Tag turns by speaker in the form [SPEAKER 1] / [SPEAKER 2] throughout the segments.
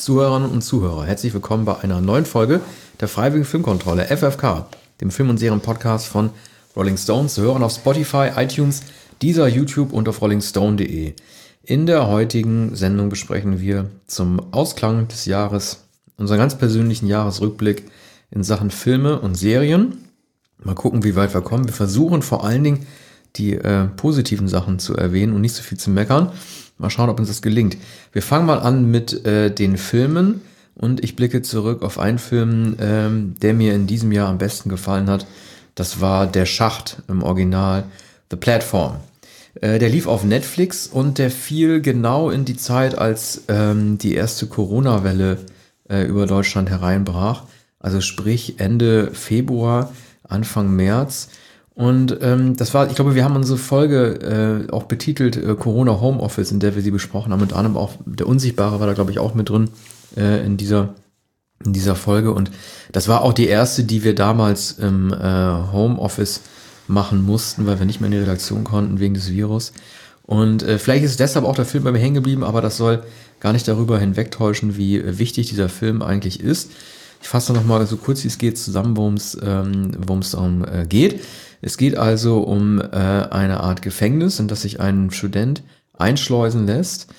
[SPEAKER 1] Zuhörerinnen und Zuhörer. Herzlich willkommen bei einer neuen Folge der Freiwilligen Filmkontrolle, FFK, dem Film- und Serien-Podcast von Rolling Stone, zu hören auf Spotify, iTunes, Deezer, YouTube und auf rollingstone.de. In der heutigen Sendung besprechen wir zum Ausklang des Jahres unseren ganz persönlichen Jahresrückblick in Sachen Filme und Serien. Mal gucken, wie weit wir kommen. Wir versuchen vor allen Dingen die positiven Sachen zu erwähnen und nicht so viel zu meckern. Mal schauen, ob uns das gelingt. Wir fangen mal an mit den Filmen und ich blicke zurück auf einen Film, der mir in diesem Jahr am besten gefallen hat. Das war Der Schacht, im Original The Platform. Der lief auf Netflix und der fiel genau in die Zeit, als die erste Corona-Welle über Deutschland hereinbrach. Also sprich Ende Februar, Anfang März. Und das war, ich glaube, wir haben unsere Folge auch betitelt Corona Homeoffice, in der wir sie besprochen haben. Unter anderem auch der Unsichtbare war da, glaube ich, auch mit drin in dieser Folge. Und das war auch die erste, die wir damals im Homeoffice machen mussten, weil wir nicht mehr in die Redaktion konnten wegen des Virus. Und vielleicht ist deshalb auch der Film bei mir hängen geblieben, aber das soll gar nicht darüber hinwegtäuschen, wie wichtig dieser Film eigentlich ist. Ich fasse noch mal so kurz, wie es geht, zusammen, worum es darum geht. Es geht also um eine Art Gefängnis, in das sich ein Student einschleusen lässt,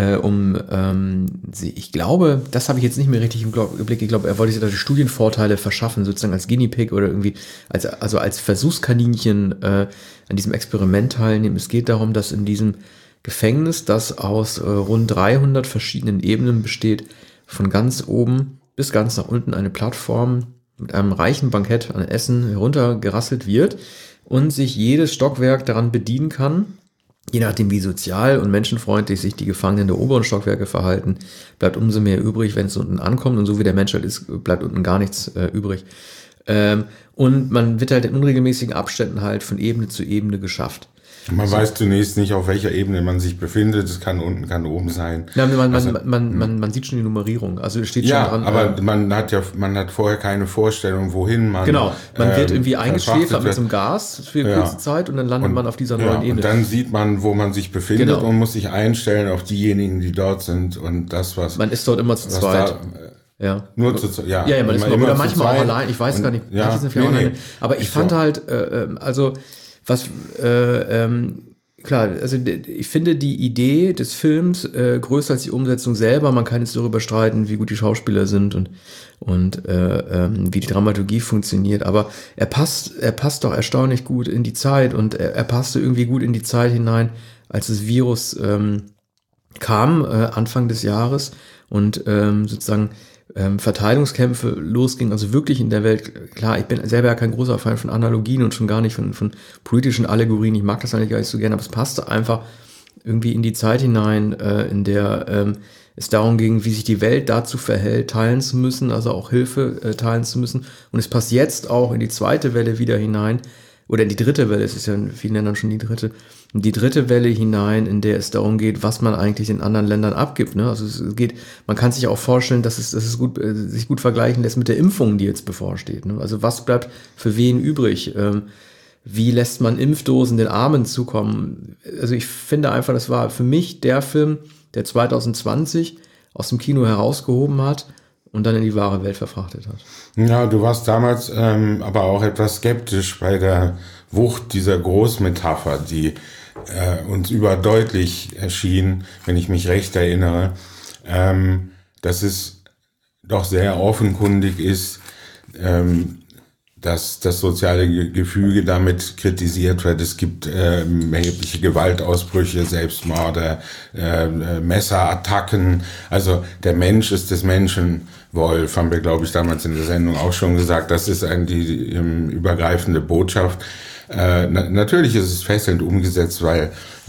[SPEAKER 1] ich glaube, das habe ich jetzt nicht mehr richtig im Blick, ich glaube, er wollte sich da die Studienvorteile verschaffen, sozusagen als Guinea Pig oder irgendwie als Versuchskaninchen an diesem Experiment teilnehmen. Es geht darum, dass in diesem Gefängnis, das aus rund 300 verschiedenen Ebenen besteht, von ganz oben bis ganz nach unten eine Plattform mit einem reichen Bankett an Essen heruntergerasselt wird und sich jedes Stockwerk daran bedienen kann. Je nachdem, wie sozial und menschenfreundlich sich die Gefangenen der oberen Stockwerke verhalten, bleibt umso mehr übrig, wenn es unten ankommt. Und so wie der Mensch halt ist, bleibt unten gar nichts übrig. Und man wird halt in unregelmäßigen Abständen halt von Ebene zu Ebene geschafft.
[SPEAKER 2] Man weiß zunächst nicht, auf welcher Ebene man sich befindet. Es kann unten, kann oben sein.
[SPEAKER 1] Ja, man sieht schon die Nummerierung. Also es steht schon dran.
[SPEAKER 2] Aber man hat vorher keine Vorstellung, wohin man.
[SPEAKER 1] Genau. Man wird irgendwie eingeschläfert mit so einem Gas für kurze Zeit und dann landet man auf dieser neuen Ebene.
[SPEAKER 2] Und dann sieht man, wo man sich befindet und muss sich einstellen auf diejenigen, die dort sind und das, was.
[SPEAKER 1] Man ist dort immer zu zweit.
[SPEAKER 2] Nur zu zweit.
[SPEAKER 1] Ja, man ist immer manchmal auch allein. Ich weiß gar nicht. Manche sind vielleicht alleine. Aber ich fand halt, klar, also ich finde die Idee des Films größer als die Umsetzung selber. Man kann jetzt darüber streiten, wie gut die Schauspieler sind und wie die Dramaturgie funktioniert. Aber er passt doch erstaunlich gut in die Zeit und er passte irgendwie gut in die Zeit hinein, als das Virus kam, Anfang des Jahres und sozusagen Verteilungskämpfe losging, also wirklich in der Welt. Klar, ich bin selber ja kein großer Fan von Analogien und schon gar nicht von politischen Allegorien. Ich mag das eigentlich gar nicht so gerne, aber es passte einfach irgendwie in die Zeit hinein, in der es darum ging, wie sich die Welt dazu verhält, teilen zu müssen, also auch Hilfe teilen zu müssen. Und es passt jetzt auch in die zweite Welle wieder hinein, oder in die dritte Welle, es ist ja in vielen Ländern schon die dritte Welle hinein, in der es darum geht, was man eigentlich in anderen Ländern abgibt. Ne? Also es geht, man kann sich auch vorstellen, dass es sich gut vergleichen lässt mit der Impfung, die jetzt bevorsteht. Ne? Also was bleibt für wen übrig? Wie lässt man Impfdosen den Armen zukommen? Also ich finde einfach, das war für mich der Film, der 2020 aus dem Kino herausgehoben hat und dann in die wahre Welt verfrachtet hat.
[SPEAKER 2] Ja, du warst damals aber auch etwas skeptisch bei der Wucht dieser Großmetapher, die uns überdeutlich erschien, wenn ich mich recht erinnere, dass es doch sehr offenkundig ist, dass das soziale Gefüge damit kritisiert wird. Es gibt erhebliche Gewaltausbrüche, Selbstmorde, Messerattacken. Also der Mensch ist des Menschen Wolf, haben wir, glaube ich, damals in der Sendung auch schon gesagt. Das ist die übergreifende Botschaft. Natürlich ist es fesselnd umgesetzt, weil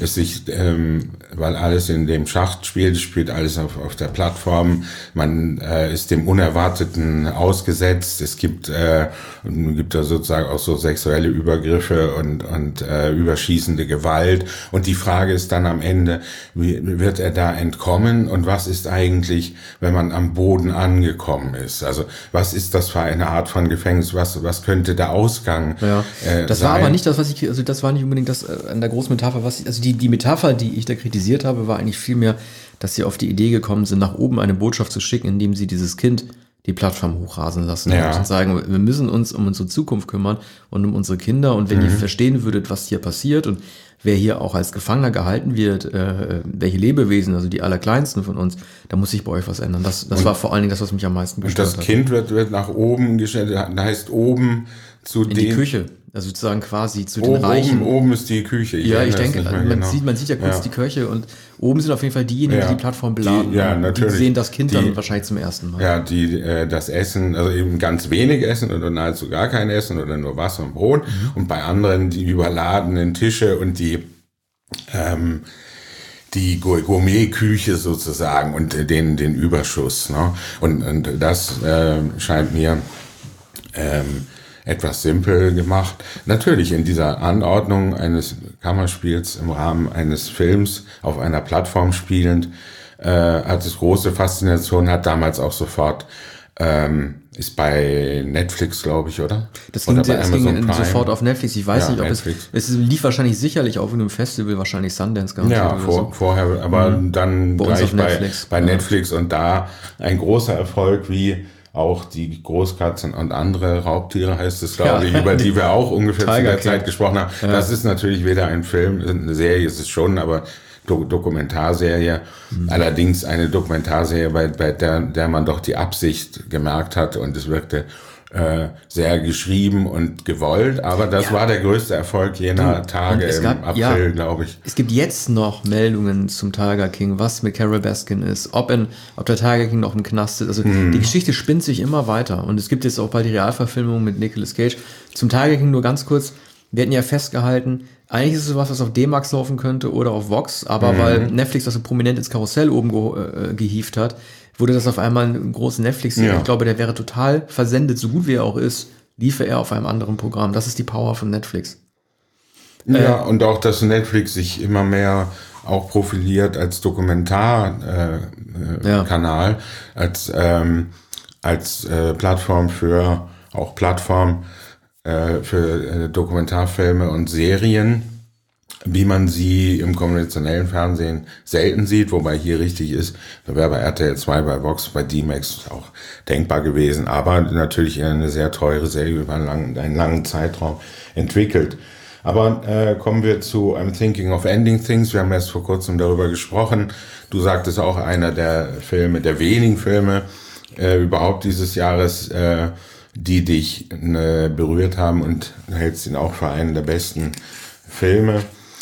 [SPEAKER 2] alles in dem Schacht spielt alles auf der Plattform. Man ist dem Unerwarteten ausgesetzt. Es gibt da sozusagen auch so sexuelle Übergriffe und überschießende Gewalt. Und die Frage ist dann am Ende, wie wird er da entkommen? Und was ist eigentlich, wenn man am Boden angekommen ist? Also was ist das für eine Art von Gefängnis? Was könnte der Ausgang
[SPEAKER 1] das
[SPEAKER 2] sein?
[SPEAKER 1] War aber nicht das, das war nicht unbedingt das an der großen Metapher, die Metapher, die ich da kritisiert habe, war eigentlich vielmehr, dass sie auf die Idee gekommen sind, nach oben eine Botschaft zu schicken, indem sie dieses Kind die Plattform hochrasen lassen und sagen, wir müssen uns um unsere Zukunft kümmern und um unsere Kinder. Und wenn ihr verstehen würdet, was hier passiert und wer hier auch als Gefangener gehalten wird, welche Lebewesen, also die allerkleinsten von uns, da muss sich bei euch was ändern. Das war vor allen Dingen das, was mich am meisten gestört hat.
[SPEAKER 2] Und das Kind wird nach oben gestellt, heißt oben zu
[SPEAKER 1] in die Küche. Also sozusagen quasi zu den Reichen.
[SPEAKER 2] Oben ist die Küche.
[SPEAKER 1] Ich denke, man sieht ja kurz die Köche und oben sind auf jeden Fall diejenigen, die die Plattform beladen.
[SPEAKER 2] Natürlich.
[SPEAKER 1] Die sehen das Kind dann wahrscheinlich zum ersten Mal.
[SPEAKER 2] Ja, die das Essen, also eben ganz wenig Essen oder nahezu gar kein Essen oder nur Wasser und Brot. Und bei anderen die überladenen Tische und die Gourmet-Küche sozusagen und den Überschuss. Ne? Und das scheint mir etwas simpel gemacht. Natürlich in dieser Anordnung eines Kammerspiels im Rahmen eines Films auf einer Plattform spielend, hat es große Faszination, hat damals auch sofort, ist bei Netflix, glaube ich, oder?
[SPEAKER 1] Das ging sofort auf Netflix. Ich weiß nicht, ob es lief wahrscheinlich sicherlich auf einem Festival, wahrscheinlich Sundance garantiert.
[SPEAKER 2] Ja, vorher, aber dann gleich bei Netflix und da ein großer Erfolg wie auch die Großkatzen und andere Raubtiere, heißt es, glaube ich, über die wir auch ungefähr zu der Zeit gesprochen haben. Ja. Das ist natürlich weder ein Film, eine Serie ist es schon, aber Dokumentarserie. Allerdings eine Dokumentarserie, bei der man doch die Absicht gemerkt hat und es wirkte sehr geschrieben und gewollt, aber das war der größte Erfolg jener Tage im April, glaube ich.
[SPEAKER 1] Es gibt jetzt noch Meldungen zum Tiger King, was mit Carol Baskin ist, ob der Tiger King noch im Knast ist. Also die Geschichte spinnt sich immer weiter und es gibt jetzt auch bald die Realverfilmung mit Nicolas Cage. Zum Tiger King nur ganz kurz, wir hatten ja festgehalten, eigentlich ist es sowas, was auf D-Max laufen könnte oder auf Vox, aber weil Netflix das so prominent ins Karussell oben gehievt hat, wurde das auf einmal ein großer Netflix. Ich glaube, der wäre total versendet, so gut wie er auch ist, liefe er auf einem anderen Programm. Das ist die Power von Netflix.
[SPEAKER 2] Ja, und auch, dass Netflix sich immer mehr auch profiliert als Dokumentarkanal, als Plattform für Dokumentarfilme und Serien, wie man sie im konventionellen Fernsehen selten sieht, wobei hier richtig ist, da wäre bei RTL 2, bei Vox, bei D-Max auch denkbar gewesen, aber natürlich eine sehr teure Serie über einen langen Zeitraum entwickelt. Aber kommen wir zu I'm Thinking of Ending Things. Wir haben erst vor kurzem darüber gesprochen. Du sagtest auch, einer der wenigen Filme überhaupt dieses Jahres, die dich berührt haben und hältst ihn auch für einen der besten Filme.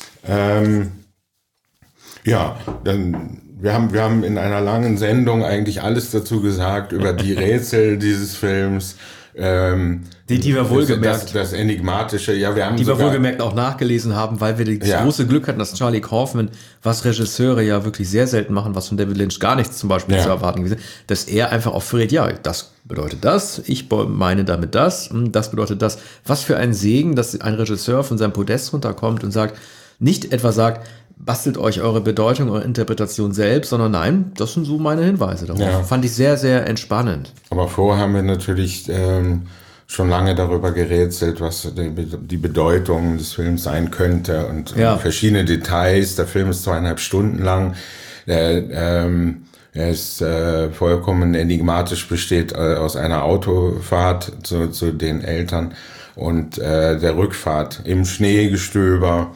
[SPEAKER 2] Wir haben in einer langen Sendung eigentlich alles dazu gesagt über die Rätsel dieses Films.
[SPEAKER 1] Die wir wohlgemerkt.
[SPEAKER 2] Das Enigmatische, ja, wir haben
[SPEAKER 1] die wir wohlgemerkt auch nachgelesen haben, weil wir das große Glück hatten, dass Charlie Kaufman, was Regisseure ja wirklich sehr selten machen, was von David Lynch gar nichts zum Beispiel zu erwarten gewesen, dass er einfach auch verrät, ja, das bedeutet das, ich meine damit das bedeutet das. Was für ein Segen, dass ein Regisseur von seinem Podest runterkommt und nicht etwa sagt, bastelt euch eure Bedeutung, eure Interpretation selbst, sondern nein, das sind so meine Hinweise darauf. Ja. Fand ich sehr, sehr entspannend.
[SPEAKER 2] Aber vorher haben wir natürlich schon lange darüber gerätselt, was die Bedeutung des Films sein könnte und verschiedene Details. Der Film ist 2,5 Stunden lang. Er ist vollkommen enigmatisch, besteht aus einer Autofahrt zu den Eltern und der Rückfahrt im Schneegestöber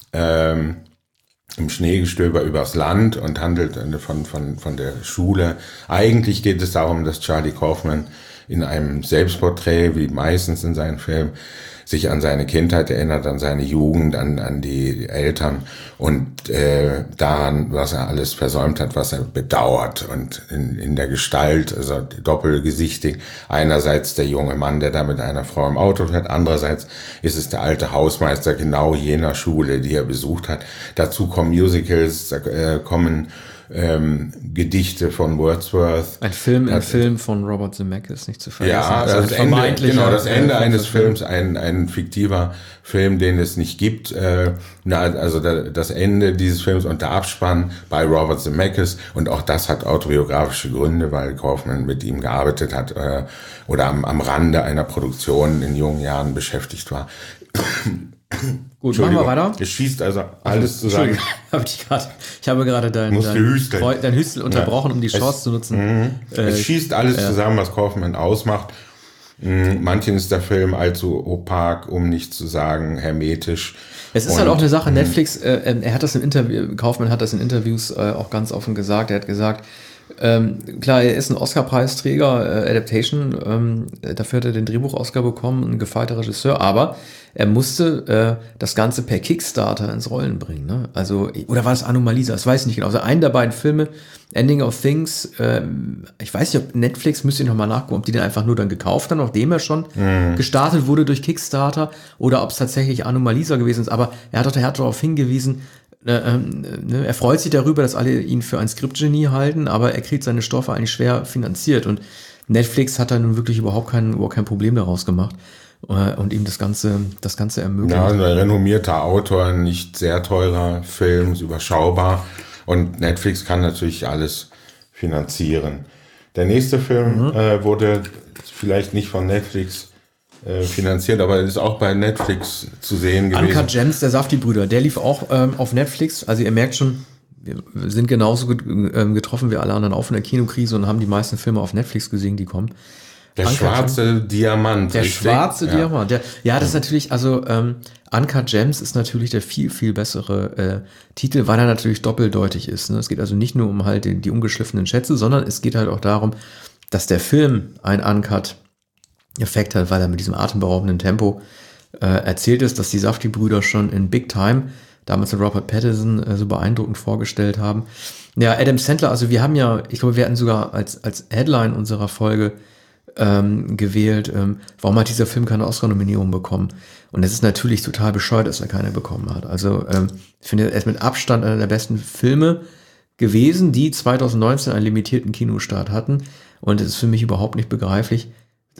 [SPEAKER 2] übers Land und handelt von der Schule. Eigentlich geht es darum, dass Charlie Kaufman in einem Selbstporträt, wie meistens in seinen Filmen, sich an seine Kindheit erinnert, an seine Jugend, an die Eltern und daran, was er alles versäumt hat, was er bedauert und in der Gestalt, also doppelgesichtig. Einerseits der junge Mann, der da mit einer Frau im Auto fährt, andererseits ist es der alte Hausmeister genau jener Schule, die er besucht hat. Dazu kommen Musicals, kommen Gedichte von Wordsworth.
[SPEAKER 1] Ein Film von Robert Zemeckis, nicht zu vergessen.
[SPEAKER 2] Ja, das Ende eines Films, ein fiktiver Film, den es nicht gibt. Das Ende dieses Films und der Abspann bei Robert Zemeckis. Und auch das hat autobiografische Gründe, weil Kaufman mit ihm gearbeitet hat oder am Rande einer Produktion in jungen Jahren beschäftigt war.
[SPEAKER 1] Gut, machen wir weiter.
[SPEAKER 2] Es schießt also alles zusammen.
[SPEAKER 1] Ich habe gerade dein Hüstel unterbrochen, um die Chance zu nutzen.
[SPEAKER 2] Es schießt alles zusammen, was Kaufman ausmacht. Manchen ist der Film allzu opak, um nicht zu sagen hermetisch.
[SPEAKER 1] Es ist halt auch eine Sache, Netflix, er hat das im Interview, Kaufman hat das in Interviews auch ganz offen gesagt, er hat gesagt, klar, er ist ein Oscar-Preisträger, Adaptation, dafür hat er den Drehbuch-Oscar bekommen, ein gefeierter Regisseur, aber er musste das Ganze per Kickstarter ins Rollen bringen, ne? Also, oder war das Anomalisa? Das weiß ich nicht genau. Also einen der beiden Filme, Ending of Things, ich weiß nicht, ob Netflix, müsste ich nochmal nachgucken, ob die den einfach nur dann gekauft haben, nachdem er schon gestartet wurde durch Kickstarter, oder ob es tatsächlich Anomalisa gewesen ist, aber er hat darauf hingewiesen, er freut sich darüber, dass alle ihn für ein Skriptgenie halten, aber er kriegt seine Stoffe eigentlich schwer finanziert und Netflix hat da nun wirklich überhaupt kein Problem daraus gemacht und ihm das Ganze ermöglicht.
[SPEAKER 2] Ja, ein renommierter Autor, nicht sehr teurer Film, überschaubar und Netflix kann natürlich alles finanzieren. Der nächste Film wurde vielleicht nicht von Netflix finanziert, aber ist auch bei Netflix zu sehen gewesen.
[SPEAKER 1] Uncut Gems, der Safdie-Brüder, der lief auch auf Netflix. Also ihr merkt schon, wir sind genauso getroffen wie alle anderen auch von der Kinokrise und haben die meisten Filme auf Netflix gesehen, die kommen.
[SPEAKER 2] Der schwarze Diamant.
[SPEAKER 1] Der schwarze Diamant. Das ist natürlich, also Uncut Gems ist natürlich der viel, viel bessere Titel, weil er natürlich doppeldeutig ist. Ne? Es geht also nicht nur um halt die ungeschliffenen Schätze, sondern es geht halt auch darum, dass der Film ein Uncut-Effekt hat, weil er mit diesem atemberaubenden Tempo erzählt ist, dass die Safdie-Brüder schon in Big Time, damals mit Robert Pattinson, so beeindruckend vorgestellt haben. Ja, Adam Sandler, also wir haben ja, ich glaube, wir hatten sogar als Headline unserer Folge gewählt, warum hat dieser Film keine Oscar-Nominierung bekommen? Und es ist natürlich total bescheuert, dass er keine bekommen hat. Also ich finde, er ist mit Abstand einer der besten Filme gewesen, die 2019 einen limitierten Kinostart hatten. Und es ist für mich überhaupt nicht begreiflich.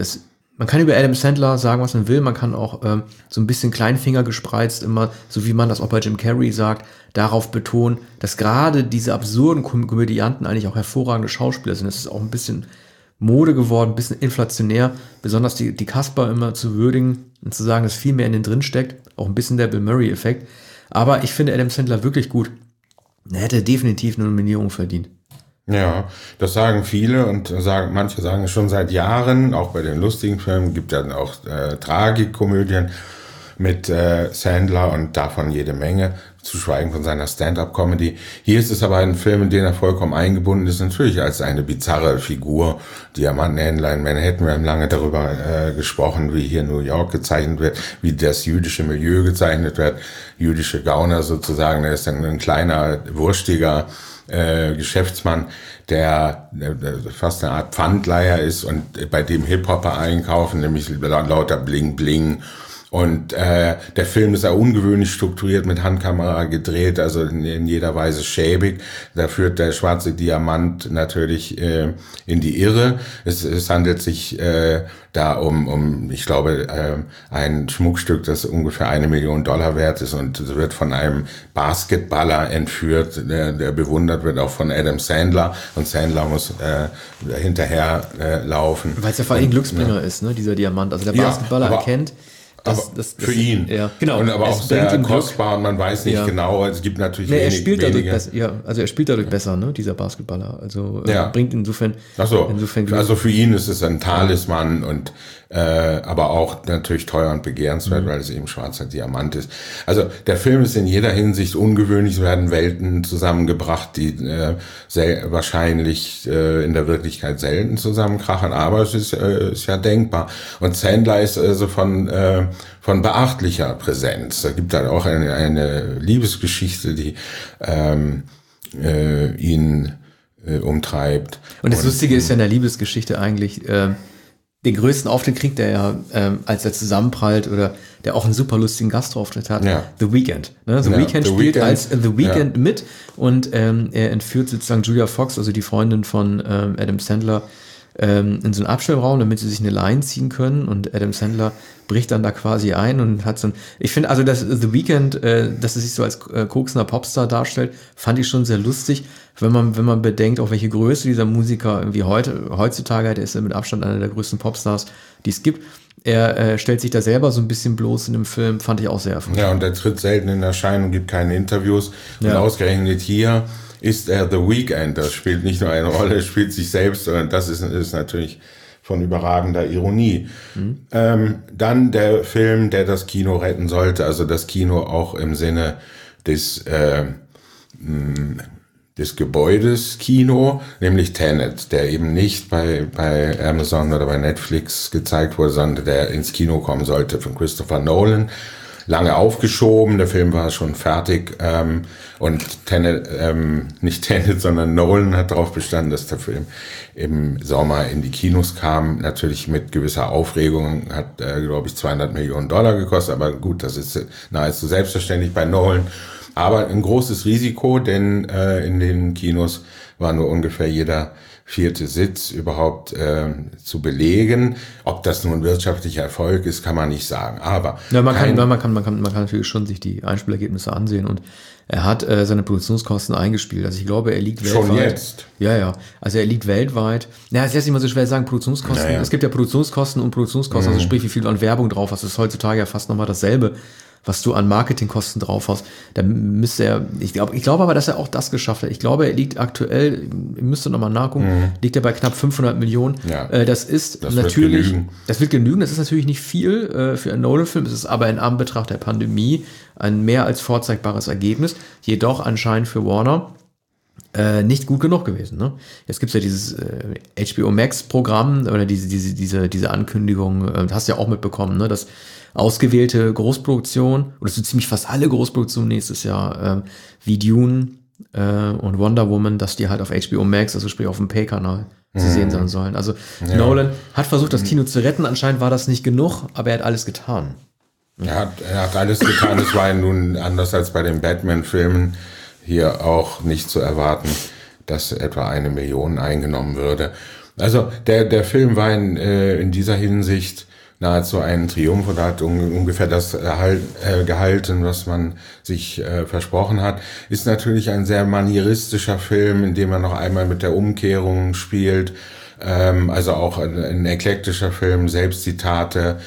[SPEAKER 1] Man kann über Adam Sandler sagen, was man will. Man kann auch so ein bisschen Kleinfinger gespreizt immer, so wie man das auch bei Jim Carrey sagt, darauf betonen, dass gerade diese absurden Komödianten eigentlich auch hervorragende Schauspieler sind. Das ist auch ein bisschen Mode geworden, ein bisschen inflationär, besonders die Kasper immer zu würdigen und zu sagen, dass viel mehr in den drin steckt. Auch ein bisschen der Bill Murray-Effekt. Aber ich finde Adam Sandler wirklich gut. Er hätte definitiv eine Nominierung verdient.
[SPEAKER 2] Ja, das sagen viele und manche sagen es schon seit Jahren, auch bei den lustigen Filmen, gibt ja auch Tragikkomödien mit Sandler und davon jede Menge, zu schweigen von seiner Stand-up-Comedy. Hier ist es aber ein Film, in den er vollkommen eingebunden ist, natürlich als eine bizarre Figur. Diamantenhändler in Manhattan, wir haben lange darüber gesprochen, wie hier New York gezeichnet wird, wie das jüdische Milieu gezeichnet wird, jüdische Gauner sozusagen, er ist ein kleiner, wurstiger Geschäftsmann, der fast eine Art Pfandleiher ist und bei dem Hip-Hopper einkaufen, nämlich lauter Bling Bling. Und der Film ist auch ungewöhnlich strukturiert, mit Handkamera gedreht, also in jeder Weise schäbig. Da führt der schwarze Diamant natürlich in die Irre. Es handelt sich da um ich glaube, ein Schmuckstück, das ungefähr $1 Million wert ist und wird von einem Basketballer entführt, der bewundert wird, auch von Adam Sandler. Und Sandler muss hinterher laufen.
[SPEAKER 1] Weil es ja vor allem Glücksbringer ist, ne, dieser Diamant. Also der Basketballer erkennt,
[SPEAKER 2] das für ihn.
[SPEAKER 1] Ja, genau.
[SPEAKER 2] Und aber auch sehr kostbar und man weiß nicht genau, es gibt natürlich
[SPEAKER 1] er spielt dadurch besser, er spielt dadurch besser, ne, dieser Basketballer. Also bringt insofern Glück.
[SPEAKER 2] Also für ihn ist es ein Talisman und aber auch natürlich teuer und begehrenswert, weil es eben schwarzer Diamant ist. Also der Film ist in jeder Hinsicht ungewöhnlich, es werden Welten zusammengebracht, die wahrscheinlich in der Wirklichkeit selten zusammenkrachen, aber es ist ja denkbar. Und Sandler ist also von beachtlicher Präsenz. Da gibt dann auch eine Liebesgeschichte, die ihn umtreibt.
[SPEAKER 1] Und das Lustige ist ja in der Liebesgeschichte eigentlich, den größten Auftritt kriegt er ja, als er zusammenprallt oder der auch einen super lustigen Gastauftritt hat, The Weeknd. Ne? The Weeknd spielt als The Weeknd mit und er entführt sozusagen Julia Fox, also die Freundin von Adam Sandler, in so einen Abstellraum, damit sie sich eine Line ziehen können und Adam Sandler bricht dann da quasi ein und hat so ein, ich finde also, dass The Weeknd, dass er sich so als koksender Popstar darstellt, fand ich schon sehr lustig, wenn man bedenkt, auch welche Größe dieser Musiker irgendwie heutzutage hat, ist er mit Abstand einer der größten Popstars, die es gibt. Er stellt sich da selber so ein bisschen bloß in dem Film, fand ich auch sehr erfrischend.
[SPEAKER 2] Ja, und er tritt selten in Erscheinung, gibt keine Interviews. Und ausgerechnet hier ist er The Weeknd. Das spielt nicht nur eine Rolle, spielt sich selbst, sondern das ist natürlich von überragender Ironie. Dann der Film, der das Kino retten sollte, also das Kino auch im Sinne des Gebäudes Kino, nämlich Tenet, der eben nicht bei Amazon oder bei Netflix gezeigt wurde, sondern der ins Kino kommen sollte von Christopher Nolan. Lange aufgeschoben, der Film war schon fertig und Tenet, nicht Tenet, sondern Nolan hat darauf bestanden, dass der Film im Sommer in die Kinos kam. Natürlich mit gewisser Aufregung, hat, glaube ich, $200 Millionen gekostet, aber gut, das ist nahezu selbstverständlich bei Nolan. Aber ein großes Risiko, denn in den Kinos war nur ungefähr jeder 4. Sitz überhaupt zu belegen. Ob das nun ein wirtschaftlicher Erfolg ist, kann man nicht sagen. Aber
[SPEAKER 1] ja, man kann natürlich schon sich die Einspielergebnisse ansehen und er hat seine Produktionskosten eingespielt. Also ich glaube, er liegt weltweit.
[SPEAKER 2] Schon jetzt?
[SPEAKER 1] Ja. Also er liegt weltweit. Ja, es ist jetzt immer so schwer zu sagen, Produktionskosten.
[SPEAKER 2] Naja.
[SPEAKER 1] Es gibt ja Produktionskosten und Produktionskosten, also sprich, wie viel du an Werbung drauf hast. Das ist heutzutage ja fast nochmal dasselbe, was du an Marketingkosten drauf hast. Da müsste er, ich glaube aber, dass er auch das geschafft hat. Ich glaube, er liegt aktuell, ihr müsst nochmal nachgucken, liegt er bei knapp 500 Millionen.
[SPEAKER 2] Ja,
[SPEAKER 1] das natürlich, das wird genügen. Das ist natürlich nicht viel für einen Nolan-Film. Es ist aber in Anbetracht der Pandemie ein mehr als vorzeigbares Ergebnis. Jedoch anscheinend für Warner nicht gut genug gewesen. Ne? Jetzt gibt's ja dieses HBO Max-Programm oder diese Ankündigung, hast du ja auch mitbekommen, ne? Dass ausgewählte Großproduktionen, oder so ziemlich fast alle Großproduktionen nächstes Jahr, wie Dune und Wonder Woman, dass die halt auf HBO Max, also sprich auf dem Pay-Kanal zu sehen sein sollen. Also Nolan hat versucht, das Kino zu retten, anscheinend war das nicht genug, aber er hat alles getan.
[SPEAKER 2] Er hat alles getan, es war ja nun anders als bei den Batman-Filmen hier auch nicht zu erwarten, dass etwa 1 Million eingenommen würde. Also der Film war in dieser Hinsicht nahezu ein Triumph und hat ungefähr das gehalten, was man sich versprochen hat. Ist natürlich ein sehr manieristischer Film, in dem er noch einmal mit der Umkehrung spielt. Also auch ein eklektischer Film, Selbstzitate,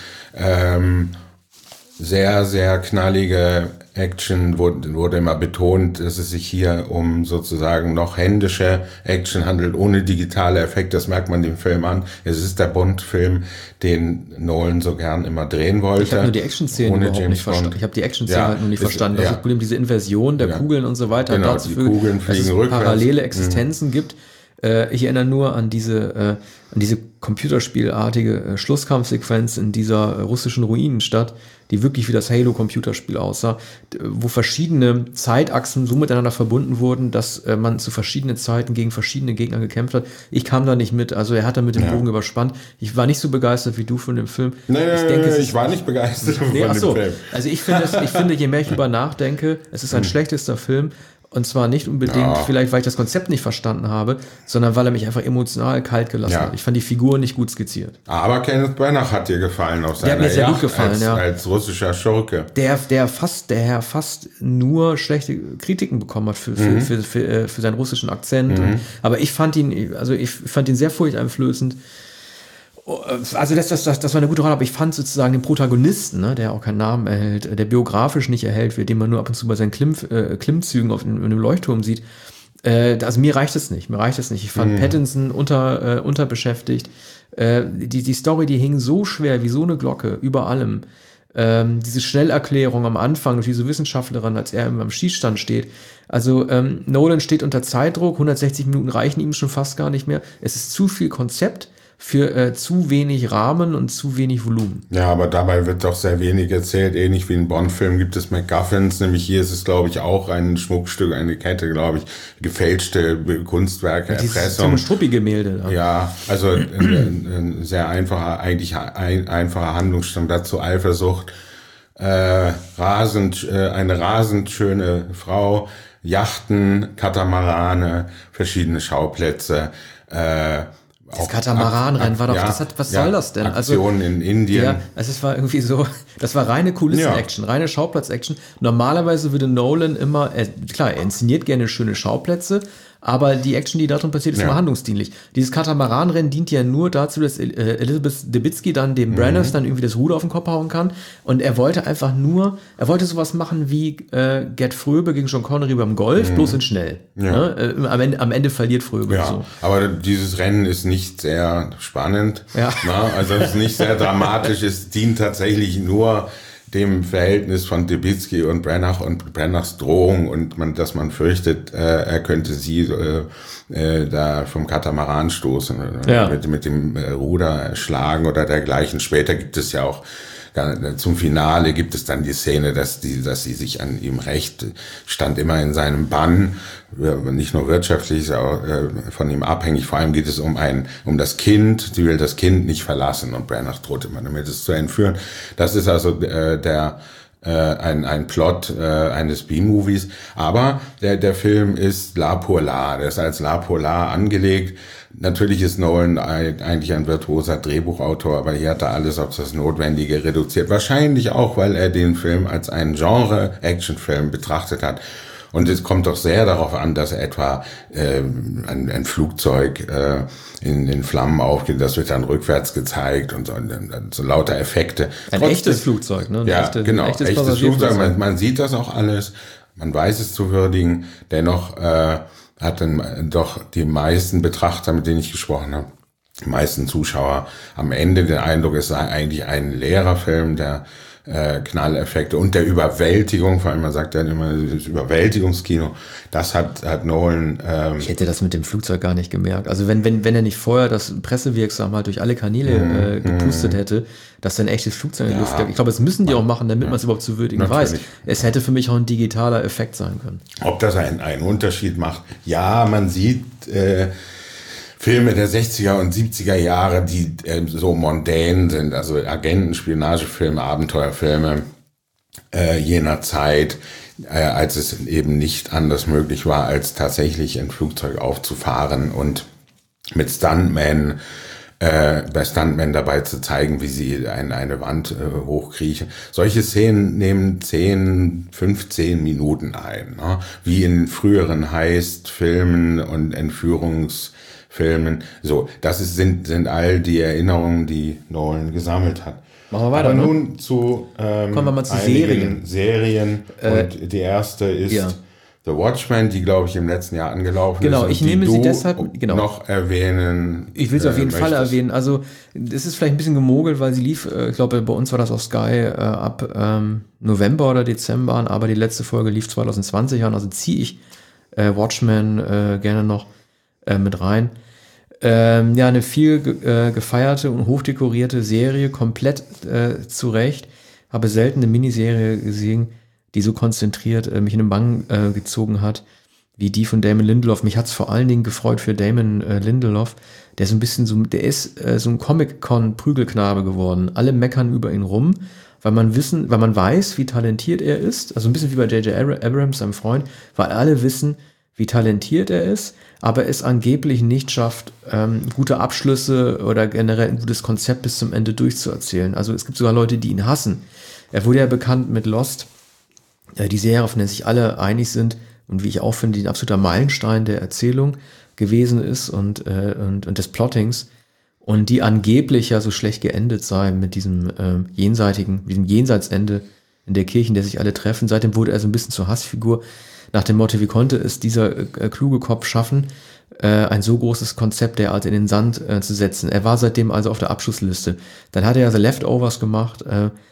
[SPEAKER 2] sehr, sehr knallige Action, wurde immer betont, dass es sich hier um sozusagen noch händische Action handelt, ohne digitale Effekte. Das merkt man dem Film an. Es ist der Bond-Film, den Nolan so gern immer drehen wollte.
[SPEAKER 1] Ich habe nur die Action-Szenen überhaupt nicht verstanden. Ich habe die Action-Szenen halt nur nicht verstanden. Das ist das Problem, diese Inversion der Kugeln und so weiter,
[SPEAKER 2] genau,
[SPEAKER 1] dazu
[SPEAKER 2] die
[SPEAKER 1] führt,
[SPEAKER 2] Kugeln
[SPEAKER 1] dass es
[SPEAKER 2] rückwärts.
[SPEAKER 1] parallele Existenzen gibt. Ich erinnere nur an diese computerspielartige Schlusskampfsequenz in dieser russischen Ruinenstadt, die wirklich wie das Halo-Computerspiel aussah, wo verschiedene Zeitachsen so miteinander verbunden wurden, dass man zu verschiedenen Zeiten gegen verschiedene Gegner gekämpft hat. Ich kam da nicht mit, also er hat da mit dem Bogen überspannt. Ich war nicht so begeistert wie du von dem Film.
[SPEAKER 2] Ich war nicht begeistert von dem Film.
[SPEAKER 1] Also ich finde, je mehr ich drüber nachdenke, es ist ein schlechtester Film. Und zwar nicht unbedingt, vielleicht weil ich das Konzept nicht verstanden habe, sondern weil er mich einfach emotional kalt gelassen hat. Ich fand die Figur nicht gut skizziert.
[SPEAKER 2] Aber Kenneth Branagh hat dir gefallen auf seiner
[SPEAKER 1] Yacht, gut gefallen,
[SPEAKER 2] als russischer Schurke.
[SPEAKER 1] Der fast nur schlechte Kritiken bekommen hat für seinen russischen Akzent. Aber ich fand ihn sehr furchteinflößend. Also das war eine gute Rolle, aber ich fand sozusagen den Protagonisten, ne, der auch keinen Namen erhält, der biografisch nicht erhält wird, den man nur ab und zu bei seinen Klimmzügen auf einem Leuchtturm sieht. Also mir reicht es nicht. Ich fand Pattinson unterbeschäftigt. Die Story, die hing so schwer wie so eine Glocke über allem. Diese Schnellerklärung am Anfang, diese Wissenschaftlerin, als er am Schießstand steht. Also Nolan steht unter Zeitdruck, 160 Minuten reichen ihm schon fast gar nicht mehr. Es ist zu viel Konzept für zu wenig Rahmen und zu wenig Volumen.
[SPEAKER 2] Ja, aber dabei wird doch sehr wenig erzählt. Ähnlich wie in Bond-Filmen gibt es MacGuffins. Nämlich hier ist es, glaube ich, auch ein Schmuckstück, eine Kette, glaube ich, gefälschte Kunstwerke, Erpressung.
[SPEAKER 1] Struppi-Gemälde.
[SPEAKER 2] Ja, also ein sehr einfacher, eigentlich einfacher Handlungsstand dazu. Eifersucht, eine rasend schöne Frau, Yachten, Katamarane, verschiedene Schauplätze,
[SPEAKER 1] das Katamaranrennen war doch, was soll das denn?
[SPEAKER 2] Aktionen in Indien.
[SPEAKER 1] Ja, also es war irgendwie so, das war reine Kulissen-Action, reine Schauplatz-Action. Normalerweise würde Nolan immer, klar, er inszeniert gerne schöne Schauplätze, aber die Action, die darin passiert, ist immer handlungsdienlich. Dieses Katamaranrennen dient ja nur dazu, dass Elizabeth Debicki dann dem Branagh dann irgendwie das Ruder auf den Kopf hauen kann und er wollte sowas machen wie Gerd Fröbe gegen Sean Connery beim Golf, bloß in schnell. Ne? Am Ende verliert Fröbe.
[SPEAKER 2] Ja,
[SPEAKER 1] so.
[SPEAKER 2] aber dieses Rennen ist nicht sehr spannend.
[SPEAKER 1] Ja.
[SPEAKER 2] Na, also es ist nicht sehr dramatisch. Es dient tatsächlich nur dem Verhältnis von Debicki und Branaghs Drohung und dass man fürchtet, er könnte sie da vom Katamaran stoßen, mit dem Ruder schlagen oder dergleichen. Später gibt es ja auch zum Finale gibt es dann die Szene, dass sie sich an ihm rächt, stand immer in seinem Bann, nicht nur wirtschaftlich, ist auch von ihm abhängig. Vor allem geht es um das Kind. Sie will das Kind nicht verlassen und Branagh droht immer damit, es zu entführen. Das ist also ein Plot eines B-Movies. Aber der Film ist La Polar. Der ist als La Polar angelegt. Natürlich ist Nolan eigentlich ein virtuoser Drehbuchautor, aber hier hat er alles auf das Notwendige reduziert. Wahrscheinlich auch, weil er den Film als einen Genre-Actionfilm betrachtet hat. Und es kommt doch sehr darauf an, dass etwa ein Flugzeug in Flammen aufgeht, das wird dann rückwärts gezeigt und so lauter Effekte.
[SPEAKER 1] Echtes Flugzeug, ne?
[SPEAKER 2] Echtes Flugzeug. Man sieht das auch alles, man weiß es zu würdigen. Dennoch hatten doch die meisten Betrachter, mit denen ich gesprochen habe, die meisten Zuschauer am Ende den Eindruck, es sei eigentlich ein leerer Film, der Knalleffekte und der Überwältigung, vor allem man sagt ja immer das Überwältigungskino, das hat Nolan.
[SPEAKER 1] Ich hätte das mit dem Flugzeug gar nicht gemerkt. Also wenn er nicht vorher das pressewirksam halt durch alle Kanäle gepustet hätte, dass dann ein echtes Flugzeug in die Luft fliegt. Ich glaube, das müssen die auch machen, damit man es überhaupt zu würdigen weiß. Es hätte für mich auch ein digitaler Effekt sein können.
[SPEAKER 2] Ob das einen Unterschied macht? Ja, man sieht Filme der 60er und 70er Jahre, die so mondän sind, also Agenten, Spionagefilme, Abenteuerfilme jener Zeit, als es eben nicht anders möglich war, als tatsächlich ein Flugzeug aufzufahren und mit bei Stuntmen dabei zu zeigen, wie sie eine Wand hochkriechen. Solche Szenen nehmen 10, 15 Minuten ein, ne? Wie in früheren Heist-Filmen und Entführungsfilmen. So, sind all die Erinnerungen, die Nolan gesammelt hat.
[SPEAKER 1] Machen wir weiter.
[SPEAKER 2] Aber nun zu
[SPEAKER 1] kommen wir mal zu
[SPEAKER 2] Serien. Und die erste ist The Watchmen, die, glaube ich, im letzten Jahr angelaufen ist.
[SPEAKER 1] Genau, ich nehme sie deshalb
[SPEAKER 2] noch erwähnen.
[SPEAKER 1] Ich will sie auf jeden Fall erwähnen. Also, es ist vielleicht ein bisschen gemogelt, weil sie lief, ich glaube, bei uns war das auf Sky ab November oder Dezember an, aber die letzte Folge lief 2020 an, also ziehe ich Watchmen gerne noch mit rein. Eine viel gefeierte und hochdekorierte Serie, komplett zurecht. Habe selten eine Miniserie gesehen, die so konzentriert mich in den Bann gezogen hat, wie die von Damon Lindelof. Mich hat's vor allen Dingen gefreut für Damon Lindelof, der so ein bisschen der ist so ein Comic-Con-Prügelknabe geworden. Alle meckern über ihn rum, weil man weiß, wie talentiert er ist. Also ein bisschen wie bei J.J. Abrams, seinem Freund, weil alle wissen, wie talentiert er ist, aber es angeblich nicht schafft, gute Abschlüsse oder generell ein gutes Konzept bis zum Ende durchzuerzählen. Also es gibt sogar Leute, die ihn hassen. Er wurde ja bekannt mit Lost, die Serie, auf der sich alle einig sind und wie ich auch finde, die ein absoluter Meilenstein der Erzählung gewesen ist und des Plottings und die angeblich ja so schlecht geendet sei mit diesem Jenseitsende in der Kirche, in der sich alle treffen. Seitdem wurde er so ein bisschen zur Hassfigur nach dem Motto, wie konnte es dieser kluge Kopf schaffen, ein so großes Konzept derart in den Sand zu setzen. Er war seitdem also auf der Abschussliste. Dann hat er ja The Leftovers gemacht,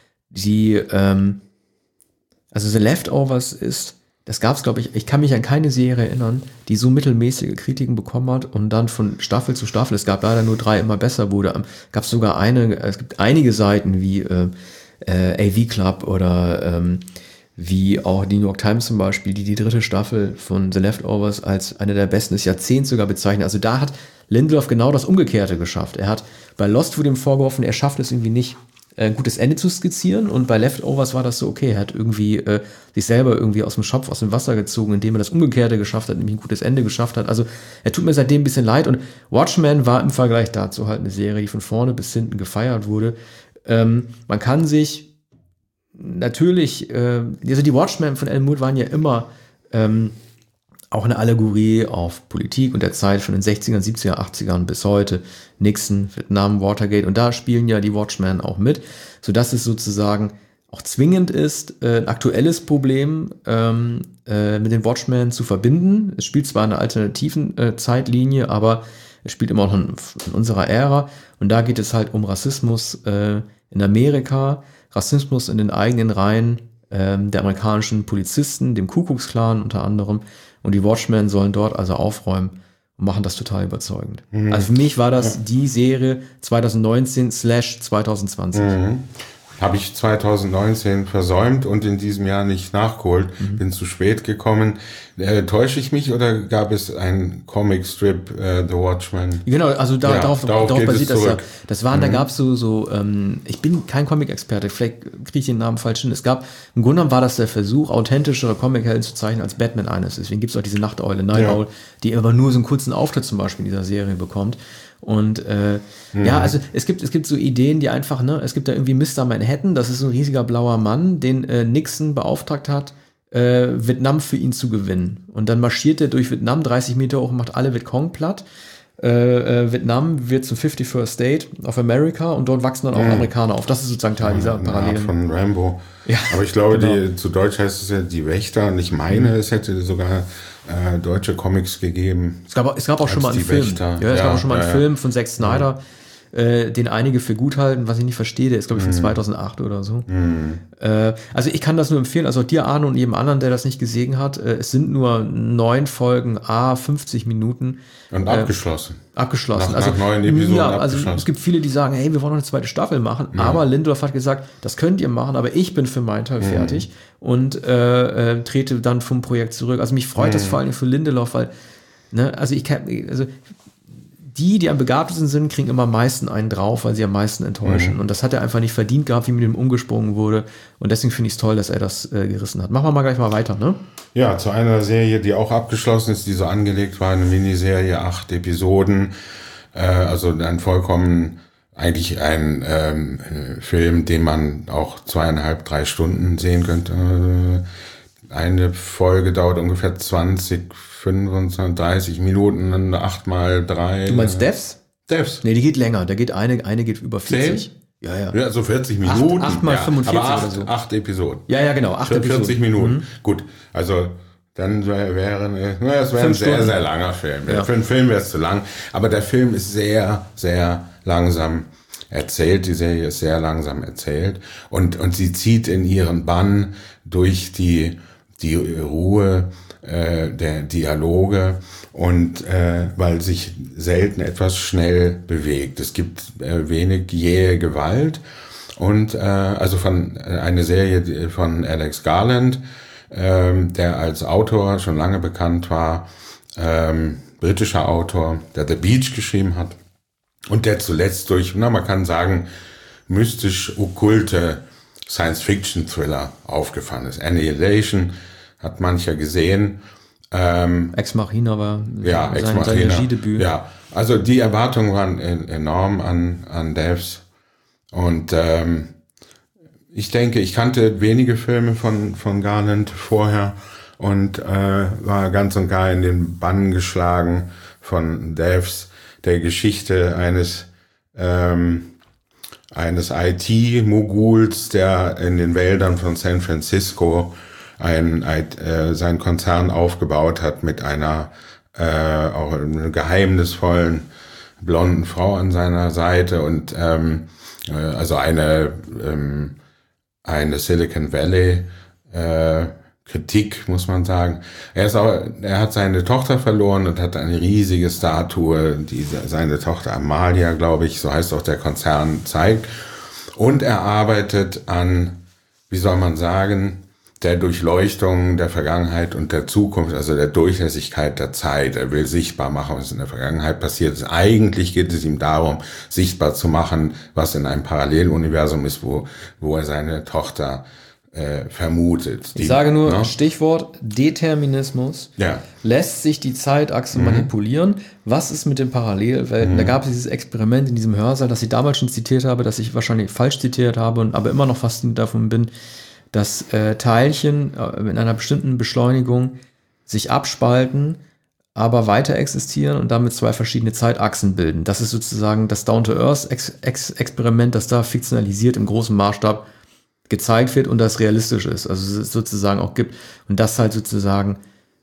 [SPEAKER 1] also The Leftovers das gab es, glaube ich kann mich an keine Serie erinnern, die so mittelmäßige Kritiken bekommen hat und dann von Staffel zu Staffel, es gab leider nur 3, immer besser wurde. Gab es sogar es gibt einige Seiten wie AV Club oder wie auch die New York Times zum Beispiel, die 3. Staffel von The Leftovers als eine der besten des Jahrzehnts sogar bezeichnet. Also da hat Lindelof genau das Umgekehrte geschafft. Er hat bei Lost wurde ihm vorgeworfen, er schafft es irgendwie nicht, ein gutes Ende zu skizzieren und bei Leftovers war das so okay. Er hat irgendwie sich selber irgendwie aus dem Schopf, aus dem Wasser gezogen, indem er das Umgekehrte geschafft hat, nämlich ein gutes Ende geschafft hat. Also er tut mir seitdem ein bisschen leid und Watchmen war im Vergleich dazu halt eine Serie, die von vorne bis hinten gefeiert wurde. Man kann sich natürlich, also die Watchmen von Alan Moore waren ja immer auch eine Allegorie auf Politik und der Zeit von den 60ern, 70er, 80ern bis heute. Nixon, Vietnam, Watergate. Und da spielen ja die Watchmen auch mit, sodass es sozusagen auch zwingend ist, ein aktuelles Problem mit den Watchmen zu verbinden. Es spielt zwar in einer alternativen Zeitlinie, aber es spielt immer noch in unserer Ära. Und da geht es halt um Rassismus in Amerika, Rassismus in den eigenen Reihen der amerikanischen Polizisten, dem Ku Klux Klan unter anderem. Und die Watchmen sollen dort also aufräumen und machen das total überzeugend. Also für mich war das die Serie 2019/2020.
[SPEAKER 2] Habe ich 2019 versäumt und in diesem Jahr nicht nachgeholt. Bin zu spät gekommen. Täusche ich mich oder gab es einen Comicstrip, The Watchmen?
[SPEAKER 1] Genau, also darauf basiert das ja. Das waren, da gab es so ich bin kein Comic-Experte, vielleicht kriege ich den Namen falsch hin. Es gab, im Grunde genommen war das der Versuch, authentischere Comic-Helden zu zeichnen, als Batman eines. Deswegen gibt es auch diese Nachteule, Night Owl, die aber nur so einen kurzen Auftritt zum Beispiel in dieser Serie bekommt. Und ja, also es gibt so Ideen, die einfach, ne, es gibt da irgendwie Mr. Manhattan, das ist so ein riesiger blauer Mann, den Nixon beauftragt hat, Vietnam für ihn zu gewinnen. Und dann marschiert er durch Vietnam 30 Meter hoch und macht alle Vietcong platt. Vietnam wird zum 51st State of America und dort wachsen dann auch Amerikaner auf. Das ist sozusagen Teil dieser Parallelen.
[SPEAKER 2] Von Rambo. Ja, aber ich glaube, genau. Zu Deutsch heißt es ja Die Wächter. Und ich meine, es hätte sogar deutsche Comics gegeben.
[SPEAKER 1] Es gab auch schon mal einen Film. Ja, es gab auch schon mal einen Film von Zack Snyder, den einige für gut halten, was ich nicht verstehe. Der ist, glaube ich, von 2008 oder so. Also ich kann das nur empfehlen, also dir, Arne, und jedem anderen, der das nicht gesehen hat. Es sind nur 9 Folgen, 50 Minuten.
[SPEAKER 2] Und abgeschlossen.
[SPEAKER 1] Abgeschlossen.
[SPEAKER 2] Nach 9 Episoden
[SPEAKER 1] abgeschlossen. Also es gibt viele, die sagen, hey, wir wollen noch eine zweite Staffel machen. Ja. Aber Lindelof hat gesagt, das könnt ihr machen, aber ich bin für meinen Teil fertig und trete dann vom Projekt zurück. Also mich freut das vor allem für Lindelof, weil, ne, also die am begabtesten sind, kriegen immer am meisten einen drauf, weil sie am meisten enttäuschen. Und das hat er einfach nicht verdient gehabt, wie mit ihm umgesprungen wurde. Und deswegen finde ich es toll, dass er das gerissen hat. Machen wir mal gleich mal weiter, ne?
[SPEAKER 2] Ja, zu einer Serie, die auch abgeschlossen ist, die so angelegt war, eine Miniserie, 8 Episoden. Also ein vollkommen, eigentlich ein Film, den man auch 2,5, 3 Stunden sehen könnte. Eine Folge dauert ungefähr 25, 30 Minuten, 8x3.
[SPEAKER 1] Du meinst Devs?
[SPEAKER 2] Devs.
[SPEAKER 1] Nee, die geht länger. Da geht eine geht über 40.
[SPEAKER 2] 10? Ja, so 40 Minuten.
[SPEAKER 1] 8 mal 45
[SPEAKER 2] aber
[SPEAKER 1] oder so.
[SPEAKER 2] 8 Episoden.
[SPEAKER 1] Ja, genau. 8
[SPEAKER 2] 40
[SPEAKER 1] Episoden.
[SPEAKER 2] Minuten. Das wäre ein sehr, sehr langer Film. Ja. Für einen Film wäre es zu lang. Aber der Film ist sehr, sehr langsam erzählt. Die Serie ist sehr langsam erzählt. Und sie zieht in ihren Bann durch die Ruhe der Dialoge und weil sich selten etwas schnell bewegt. Es gibt wenig jähe Gewalt und also eine Serie von Alex Garland, der als Autor schon lange bekannt war, britischer Autor, der The Beach geschrieben hat und der zuletzt durch, man kann sagen, mystisch-okkulte Science-Fiction-Thriller aufgefallen ist. Annihilation hat mancher gesehen.
[SPEAKER 1] Ex Machina war sein Regiedebüt.
[SPEAKER 2] Ja, also die Erwartungen waren enorm an Devs. Und ich denke, ich kannte wenige Filme von Garland vorher und war ganz und gar in den Bann geschlagen von Devs, der Geschichte eines IT-Moguls, der in den Wäldern von San Francisco seinen Konzern aufgebaut hat mit einer auch einer geheimnisvollen blonden Frau an seiner Seite und also eine Silicon Valley Kritik, muss man sagen. Er hat seine Tochter verloren und hat eine riesige Statue, die seine Tochter Amalia, glaube ich, so heißt auch der Konzern, zeigt. Und er arbeitet an, wie soll man sagen, der Durchleuchtung der Vergangenheit und der Zukunft, also der Durchlässigkeit der Zeit. Er will sichtbar machen, was in der Vergangenheit passiert ist. Eigentlich geht es ihm darum, sichtbar zu machen, was in einem Paralleluniversum ist, wo er seine Tochter vermutet.
[SPEAKER 1] Ich sage nur, Stichwort Determinismus.
[SPEAKER 2] Ja.
[SPEAKER 1] Lässt sich die Zeitachse manipulieren? Was ist mit den Parallelwelten? Da gab es dieses Experiment in diesem Hörsaal, das ich damals schon zitiert habe, das ich wahrscheinlich falsch zitiert habe, aber immer noch fasziniert davon bin, dass Teilchen in einer bestimmten Beschleunigung sich abspalten, aber weiter existieren und damit zwei verschiedene Zeitachsen bilden. Das ist sozusagen das Down-to-Earth-Experiment, das da fiktionalisiert im großen Maßstab gezeigt wird und das realistisch ist, also es sozusagen auch gibt und das halt sozusagen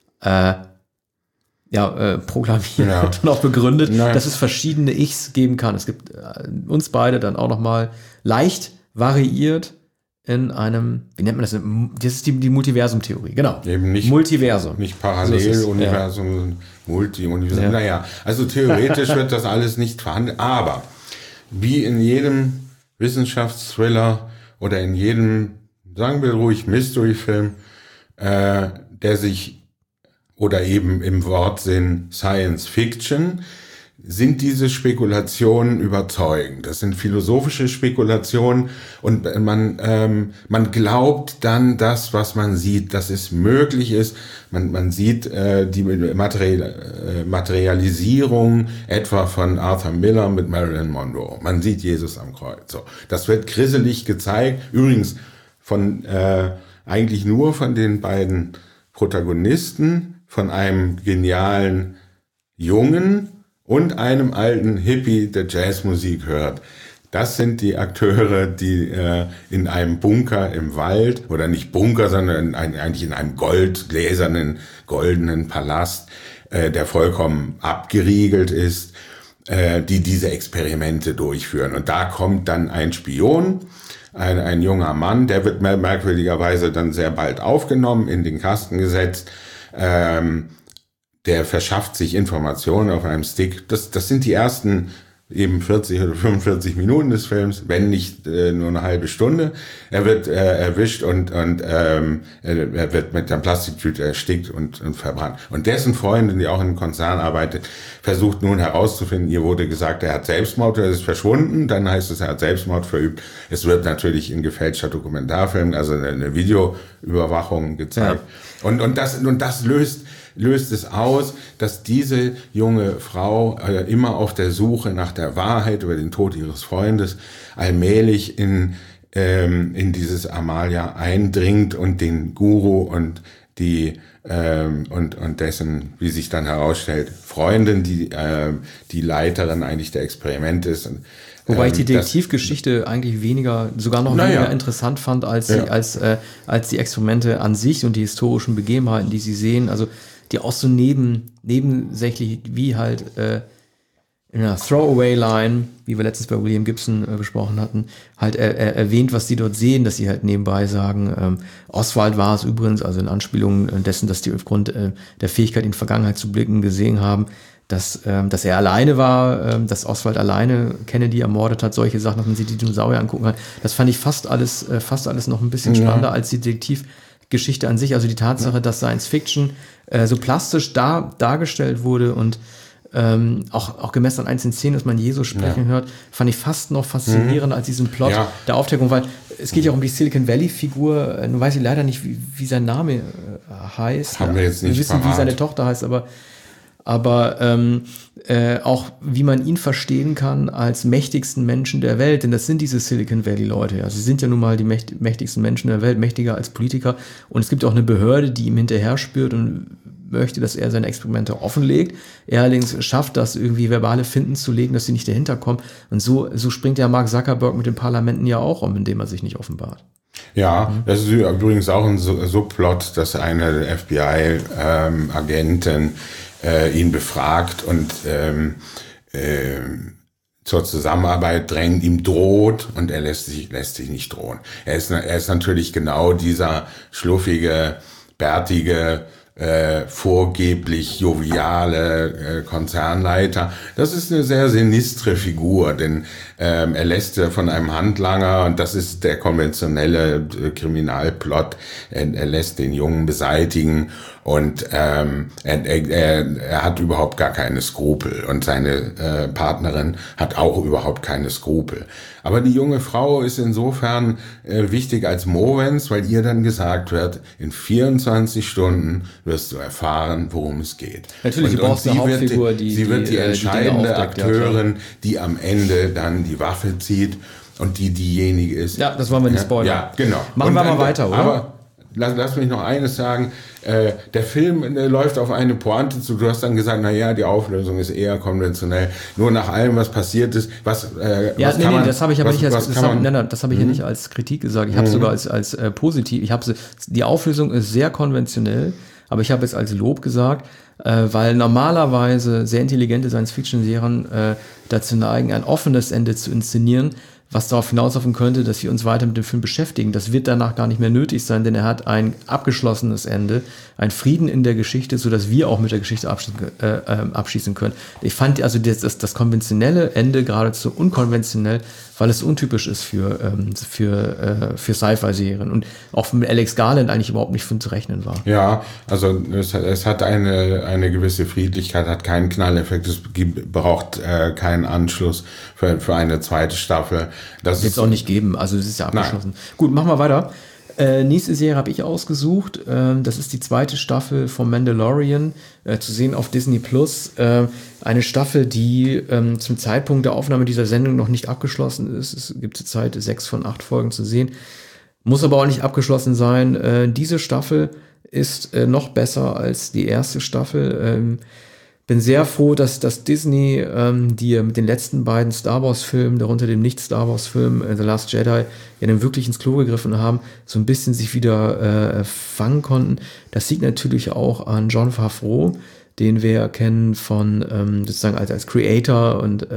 [SPEAKER 1] proklamiert und auch begründet, dass es verschiedene Ichs geben kann. Es gibt uns beide dann auch nochmal leicht variiert in einem, wie nennt man das? Das ist die Multiversum-Theorie, genau.
[SPEAKER 2] Eben nicht
[SPEAKER 1] Multiversum.
[SPEAKER 2] Nicht Paralleluniversum, Multi-Universum. Ja. Naja, also theoretisch wird das alles nicht verhandelt, aber wie in jedem Wissenschaftsthriller oder in jedem, sagen wir ruhig, Mystery-Film, der sich, oder eben im Wortsinn Science Fiction, sind diese Spekulationen überzeugend. Das sind philosophische Spekulationen und man glaubt dann das, was man sieht, dass es möglich ist. Man sieht die Materialisierung etwa von Arthur Miller mit Marilyn Monroe. Man sieht Jesus am Kreuz. So, das wird grisselig gezeigt. Übrigens eigentlich nur von den beiden Protagonisten, von einem genialen Jungen und einem alten Hippie, der Jazzmusik hört. Das sind die Akteure, die in einem Bunker im Wald, oder nicht Bunker, sondern eigentlich in einem gläsernen, goldenen Palast, der vollkommen abgeriegelt ist, die diese Experimente durchführen. Und da kommt dann ein Spion, ein junger Mann, der wird merkwürdigerweise dann sehr bald aufgenommen, in den Kasten gesetzt, der verschafft sich Informationen auf einem Stick. Das sind die ersten eben 40 oder 45 Minuten des Films, wenn nicht nur eine halbe Stunde. Er wird erwischt und er wird mit der Plastiktüte erstickt und verbrannt. Und dessen Freundin, die auch in einem Konzern arbeitet, versucht nun herauszufinden, ihr wurde gesagt, er hat Selbstmord, er ist verschwunden, dann heißt es, er hat Selbstmord verübt. Es wird natürlich in gefälschter Dokumentarfilm, also eine Videoüberwachung gezeigt. Ja. Und das löst es aus, dass diese junge Frau immer auf der Suche nach der Wahrheit über den Tod ihres Freundes allmählich in dieses Amalia eindringt und den Guru und die und dessen, wie sich dann herausstellt, Freundin, die Leiterin eigentlich der Experimente ist.
[SPEAKER 1] Wobei ich die Detektivgeschichte eigentlich sogar noch weniger interessant fand als die Experimente an sich und die historischen Begebenheiten, die sie sehen. Also die auch so nebensächlich, wie halt in einer Throwaway-Line, wie wir letztens bei William Gibson besprochen hatten, halt erwähnt, was die dort sehen, dass sie halt nebenbei sagen, Oswald war es übrigens, also in Anspielung dessen, dass die aufgrund der Fähigkeit, in die Vergangenheit zu blicken, gesehen haben, dass er alleine war, dass Oswald alleine Kennedy ermordet hat, solche Sachen, dass man sich die Dinosaurier angucken kann. Das fand ich fast alles noch ein bisschen spannender als die Detektivgeschichte an sich. Also die Tatsache, dass Science Fiction so plastisch dargestellt wurde und auch gemessen an einzelnen Szenen, dass man Jesus sprechen hört, fand ich fast noch faszinierender als diesen Plot der Aufdeckung, weil es geht ja auch um die Silicon Valley-Figur. Nun weiß ich leider nicht, wie sein Name heißt.
[SPEAKER 2] Haben wir jetzt nicht
[SPEAKER 1] Wir wissen,
[SPEAKER 2] parat.
[SPEAKER 1] wie seine Tochter heißt, aber auch wie man ihn verstehen kann als mächtigsten Menschen der Welt, denn das sind diese Silicon Valley Leute. Also sie sind ja nun mal die mächtigsten Menschen der Welt, mächtiger als Politiker. Und es gibt auch eine Behörde, die ihm hinterher spürt und möchte, dass er seine Experimente offenlegt. Er allerdings schafft das, irgendwie verbale Finden zu legen, dass sie nicht dahinter kommen. Und so springt ja Mark Zuckerberg mit den Parlamenten ja auch um, indem er sich nicht offenbart.
[SPEAKER 2] Ja, das ist übrigens auch ein Subplot, dass eine FBI-Agentin ihn befragt und zur Zusammenarbeit drängt, ihm droht und er lässt sich nicht drohen. Er ist natürlich genau dieser schluffige, bärtige, vorgeblich joviale Konzernleiter. Das ist eine sehr sinistre Figur, denn er lässt von einem Handlanger, und das ist der konventionelle Kriminalplot, er lässt den Jungen beseitigen und er hat überhaupt gar keine Skrupel und seine Partnerin hat auch überhaupt keine Skrupel. Aber die junge Frau ist insofern wichtig als Movens, weil ihr dann gesagt wird, in 24 Stunden wirst du erfahren, worum es geht.
[SPEAKER 1] Natürlich, du brauchst eine Hauptfigur, sie
[SPEAKER 2] wird die entscheidende Akteurin, die am Ende dann die Waffe zieht und diejenige ist.
[SPEAKER 1] Ja, das wollen wir nicht spoilern.
[SPEAKER 2] Ja, genau.
[SPEAKER 1] Machen wir mal weiter, oder?
[SPEAKER 2] Aber lass mich noch eines sagen. Der Film läuft auf eine Pointe zu. Du hast dann gesagt, na ja, die Auflösung ist eher konventionell. Nur nach allem, was passiert ist, das
[SPEAKER 1] habe ich aber nicht nicht als Kritik gesagt. Ich habe sogar als positiv. Die Auflösung ist sehr konventionell, aber ich habe es als Lob gesagt, weil normalerweise sehr intelligente Science-Fiction-Serien dazu neigen, ein offenes Ende zu inszenieren, was darauf hinauslaufen könnte, dass wir uns weiter mit dem Film beschäftigen. Das wird danach gar nicht mehr nötig sein, denn er hat ein abgeschlossenes Ende, ein Frieden in der Geschichte, sodass wir auch mit der Geschichte abschließen können. Ich fand also das konventionelle Ende geradezu unkonventionell, weil es untypisch ist für Sci-Fi-Serien und auch mit Alex Garland eigentlich überhaupt nicht von zu rechnen war.
[SPEAKER 2] Ja, also es hat eine gewisse Friedlichkeit, hat keinen Knalleffekt, es braucht keinen Anschluss für eine zweite Staffel.
[SPEAKER 1] Das wird es auch nicht geben, also es ist ja abgeschlossen. Nein. Gut, machen wir weiter. Nächste Serie habe ich ausgesucht. Das ist die zweite Staffel von Mandalorian, zu sehen auf Disney Plus. Eine Staffel, die zum Zeitpunkt der Aufnahme dieser Sendung noch nicht abgeschlossen ist. Es gibt zurzeit 6 von 8 Folgen zu sehen. Muss aber auch nicht abgeschlossen sein. Diese Staffel ist noch besser als die erste Staffel. Bin sehr froh, dass Disney, die mit den letzten beiden Star Wars-Filmen, darunter dem Nicht-Star Wars-Film The Last Jedi, ja dann wirklich ins Klo gegriffen haben, so ein bisschen sich wieder fangen konnten. Das liegt natürlich auch an Jon Favreau, den wir kennen von sozusagen als Creator und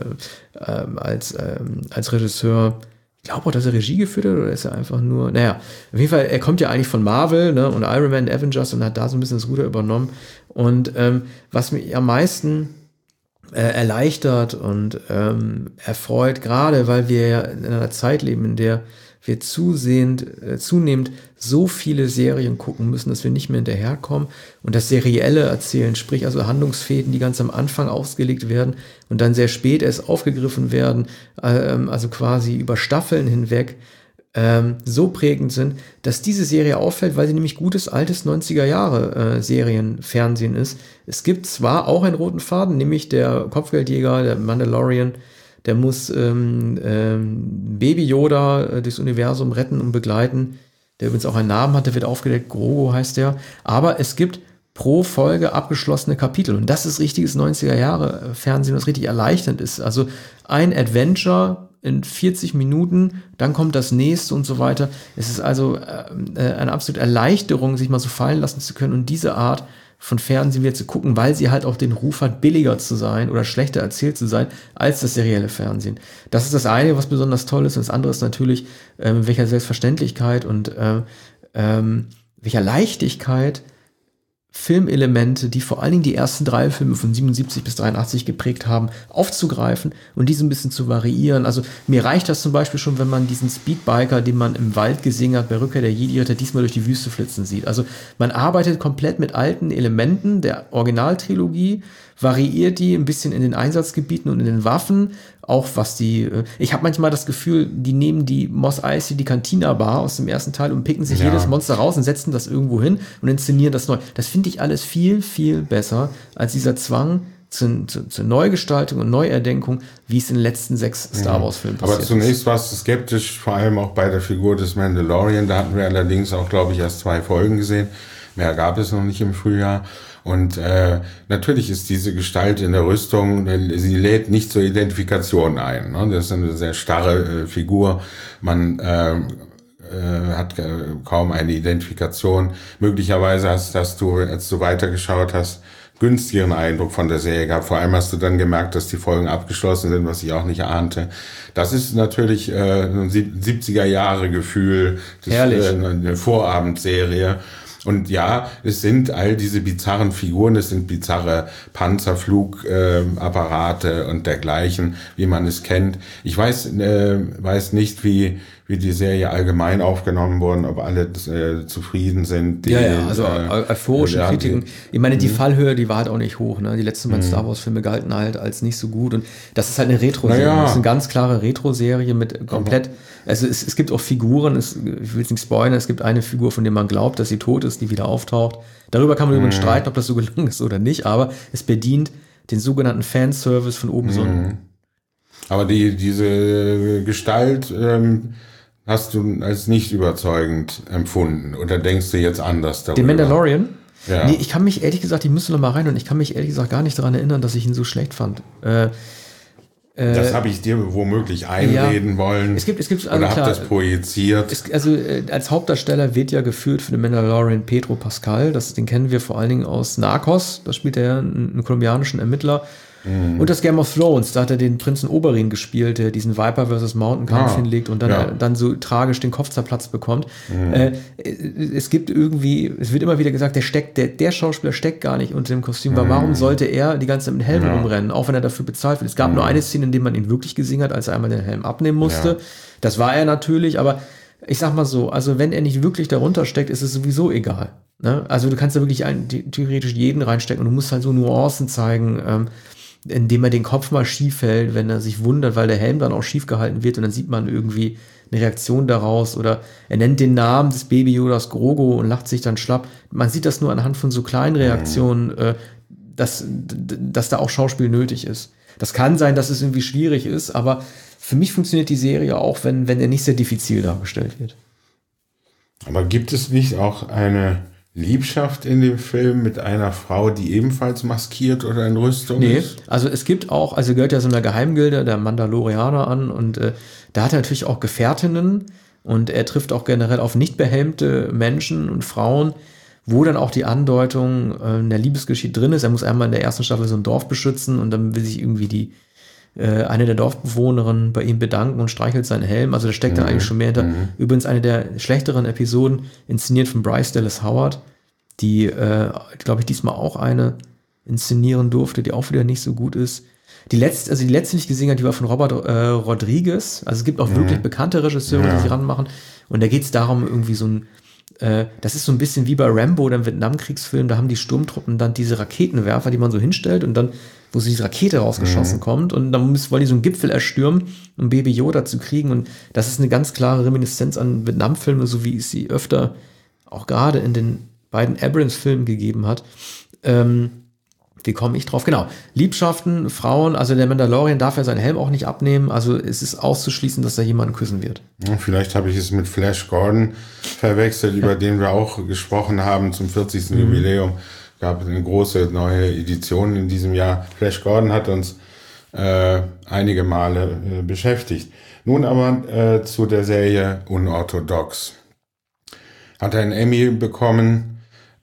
[SPEAKER 1] als Regisseur. Ich glaube auch, dass er Regie geführt hat, oder ist er einfach nur, naja, auf jeden Fall, er kommt ja eigentlich von Marvel, ne, und Iron Man, Avengers, und hat da so ein bisschen das Ruder übernommen. Und was mich am meisten erleichtert und erfreut, gerade weil wir ja in einer Zeit leben, in der wir zunehmend so viele Serien gucken müssen, dass wir nicht mehr hinterherkommen und das serielle Erzählen, sprich also Handlungsfäden, die ganz am Anfang ausgelegt werden und dann sehr spät erst aufgegriffen werden, also quasi über Staffeln hinweg, so prägend sind, dass diese Serie auffällt, weil sie nämlich gutes, altes 90er-Jahre Serienfernsehen ist. Es gibt zwar auch einen roten Faden, nämlich der Kopfgeldjäger, der Mandalorian, der muss Baby Yoda durchs Universum retten und begleiten, der übrigens auch einen Namen hat, der wird aufgedeckt, Grogu heißt der, aber es gibt pro Folge abgeschlossene Kapitel und das ist richtiges 90er-Jahre-Fernsehen, was richtig erleichternd ist. Also ein Adventure in 40 Minuten, dann kommt das nächste und so weiter. Es ist also eine absolute Erleichterung, sich mal so fallen lassen zu können und diese Art von Fernsehen wieder zu gucken, weil sie halt auch den Ruf hat, billiger zu sein oder schlechter erzählt zu sein als das serielle Fernsehen. Das ist das eine, was besonders toll ist. Und das andere ist natürlich, mit welcher Selbstverständlichkeit und welcher Leichtigkeit Filmelemente, die vor allen Dingen die ersten 3 Filme von 77 bis 83 geprägt haben, aufzugreifen und diese ein bisschen zu variieren. Also mir reicht das zum Beispiel schon, wenn man diesen Speedbiker, den man im Wald gesehen hat, bei Rückkehr der Jedi-Ritter, diesmal durch die Wüste flitzen sieht. Also man arbeitet komplett mit alten Elementen der Originaltrilogie, variiert die ein bisschen in den Einsatzgebieten und in den Waffen, auch was ich habe manchmal das Gefühl, die nehmen die Mos Eisley, die Cantina-Bar aus dem ersten Teil und picken sich jedes Monster raus und setzen das irgendwo hin und inszenieren das neu. Das finde ich alles viel, viel besser als dieser Zwang zur Neugestaltung und Neuerdenkung, wie es in den letzten 6 Star Wars-Filmen passiert ist.
[SPEAKER 2] Aber zunächst warst du skeptisch, vor allem auch bei der Figur des Mandalorian. Da hatten wir allerdings auch, glaube ich, erst 2 Folgen gesehen. Mehr gab es noch nicht im Frühjahr. Und natürlich ist diese Gestalt in der Rüstung, sie lädt nicht zur Identifikation ein. Ne? Das ist eine sehr starre Figur. Man hat kaum eine Identifikation. Möglicherweise hast du, als du weitergeschaut hast, günstigeren Eindruck von der Serie gehabt. Vor allem hast du dann gemerkt, dass die Folgen abgeschlossen sind, was ich auch nicht ahnte. Das ist natürlich ein 70er-Jahre-Gefühl, eine Vorabendserie. Und ja, es sind all diese bizarren Figuren, es sind bizarre Panzerflugapparate und dergleichen, wie man es kennt. Ich weiß nicht, wie die Serie allgemein aufgenommen wurde, ob alle zufrieden sind.
[SPEAKER 1] Also euphorische Kritiken. Ich meine, die Fallhöhe, die war halt auch nicht hoch. Ne? Die letzten beiden Star Wars Filme galten halt als nicht so gut. Und das ist halt eine Retro-Serie. Das ist eine ganz klare Retro-Serie mit komplett, also es gibt auch Figuren, ich will es nicht spoilern, es gibt eine Figur, von der man glaubt, dass sie tot ist, die wieder auftaucht. Darüber kann man übrigens streiten, ob das so gelungen ist oder nicht, aber es bedient den sogenannten Fanservice von oben so.
[SPEAKER 2] Aber diese Gestalt hast du als nicht überzeugend empfunden? Oder denkst du jetzt anders darüber?
[SPEAKER 1] Den Mandalorian?
[SPEAKER 2] Ja.
[SPEAKER 1] Nee, ich kann mich ehrlich gesagt, ich müsste noch mal rein und ich kann mich ehrlich gesagt gar nicht daran erinnern, dass ich ihn so schlecht fand.
[SPEAKER 2] Das habe ich dir womöglich einreden wollen.
[SPEAKER 1] Es gibt also
[SPEAKER 2] oder habe
[SPEAKER 1] klar,
[SPEAKER 2] das projiziert.
[SPEAKER 1] Als Hauptdarsteller wird ja geführt für den Mandalorian Pedro Pascal. Den kennen wir vor allen Dingen aus Narcos. Da spielt er einen kolumbianischen Ermittler. Und das Game of Thrones, da hat er den Prinzen Oberyn gespielt, der diesen Viper vs. Mountain Kampf hinlegt und dann so tragisch den Kopf zerplatzt bekommt. Es wird immer wieder gesagt, der Schauspieler steckt gar nicht unter dem Kostüm, weil warum sollte er die ganze Zeit mit Helm rumrennen, auch wenn er dafür bezahlt wird? Es gab nur eine Szene, in der man ihn wirklich gesehen hat, als er einmal den Helm abnehmen musste. Ja. Das war er natürlich, aber ich sag mal so, also wenn er nicht wirklich darunter steckt, ist es sowieso egal. Ne? Also du kannst da wirklich theoretisch jeden reinstecken und du musst halt so Nuancen zeigen, indem er den Kopf mal schief hält, wenn er sich wundert, weil der Helm dann auch schief gehalten wird und dann sieht man irgendwie eine Reaktion daraus oder er nennt den Namen des Baby Yodas Grogu und lacht sich dann schlapp. Man sieht das nur anhand von so kleinen Reaktionen, dass da auch Schauspiel nötig ist. Das kann sein, dass es irgendwie schwierig ist, aber für mich funktioniert die Serie auch, wenn er nicht sehr diffizil dargestellt wird.
[SPEAKER 2] Aber gibt es nicht auch eine Liebschaft in dem Film mit einer Frau, die ebenfalls maskiert oder in Rüstung ist?
[SPEAKER 1] Also es gibt auch, also gehört ja so einer Geheimgilde, der Mandalorianer an und da hat er natürlich auch Gefährtinnen und er trifft auch generell auf nicht behelmte Menschen und Frauen, wo dann auch die Andeutung der Liebesgeschichte drin ist. Er muss einmal in der ersten Staffel so ein Dorf beschützen und dann will sich irgendwie eine der Dorfbewohnerinnen bei ihm bedanken und streichelt seinen Helm. Also da steckt dann eigentlich schon mehr hinter. Übrigens eine der schlechteren Episoden, inszeniert von Bryce Dallas Howard, die, glaube ich, diesmal auch eine inszenieren durfte, die auch wieder nicht so gut ist. Die letzte, die ich gesehen habe, die war von Robert Rodriguez. Also es gibt auch wirklich bekannte Regisseure, die sich ranmachen. Und da geht es darum, irgendwie so ein das ist so ein bisschen wie bei Rambo, dem Vietnamkriegsfilm, da haben die Sturmtruppen dann diese Raketenwerfer, die man so hinstellt und dann, wo so diese Rakete rausgeschossen kommt und dann wollen die so einen Gipfel erstürmen, um Baby Yoda zu kriegen und das ist eine ganz klare Reminiszenz an Vietnamfilme, so wie es sie öfter auch gerade in den beiden Abrams-Filmen gegeben hat. Wie komme ich drauf? Genau. Liebschaften, Frauen, also der Mandalorian darf ja seinen Helm auch nicht abnehmen, also es ist auszuschließen, dass er jemanden küssen wird.
[SPEAKER 2] Ja, vielleicht habe ich es mit Flash Gordon verwechselt, über den wir auch gesprochen haben zum 40. Jubiläum. Gab eine große neue Edition in diesem Jahr. Flash Gordon hat uns einige Male beschäftigt. Nun aber zu der Serie Unorthodox. Hat einen Emmy bekommen,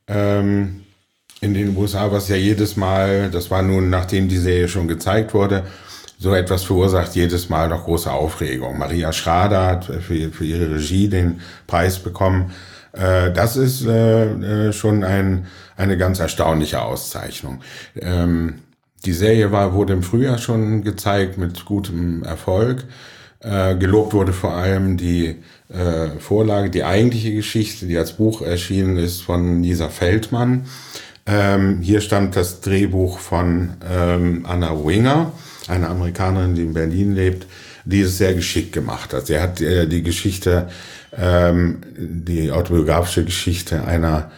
[SPEAKER 2] in den USA, was ja jedes Mal, das war nun, nachdem die Serie schon gezeigt wurde, so etwas verursacht jedes Mal noch große Aufregung. Maria Schrader hat für ihre Regie den Preis bekommen. Das ist schon eine ganz erstaunliche Auszeichnung. Die Serie wurde im Frühjahr schon gezeigt mit gutem Erfolg. Gelobt wurde vor allem die Vorlage, die eigentliche Geschichte, die als Buch erschienen ist von Lisa Feldmann. Hier stammt das Drehbuch von Anna Winger, eine Amerikanerin, die in Berlin lebt, die es sehr geschickt gemacht hat. Sie hat die Geschichte, die autobiografische Geschichte einer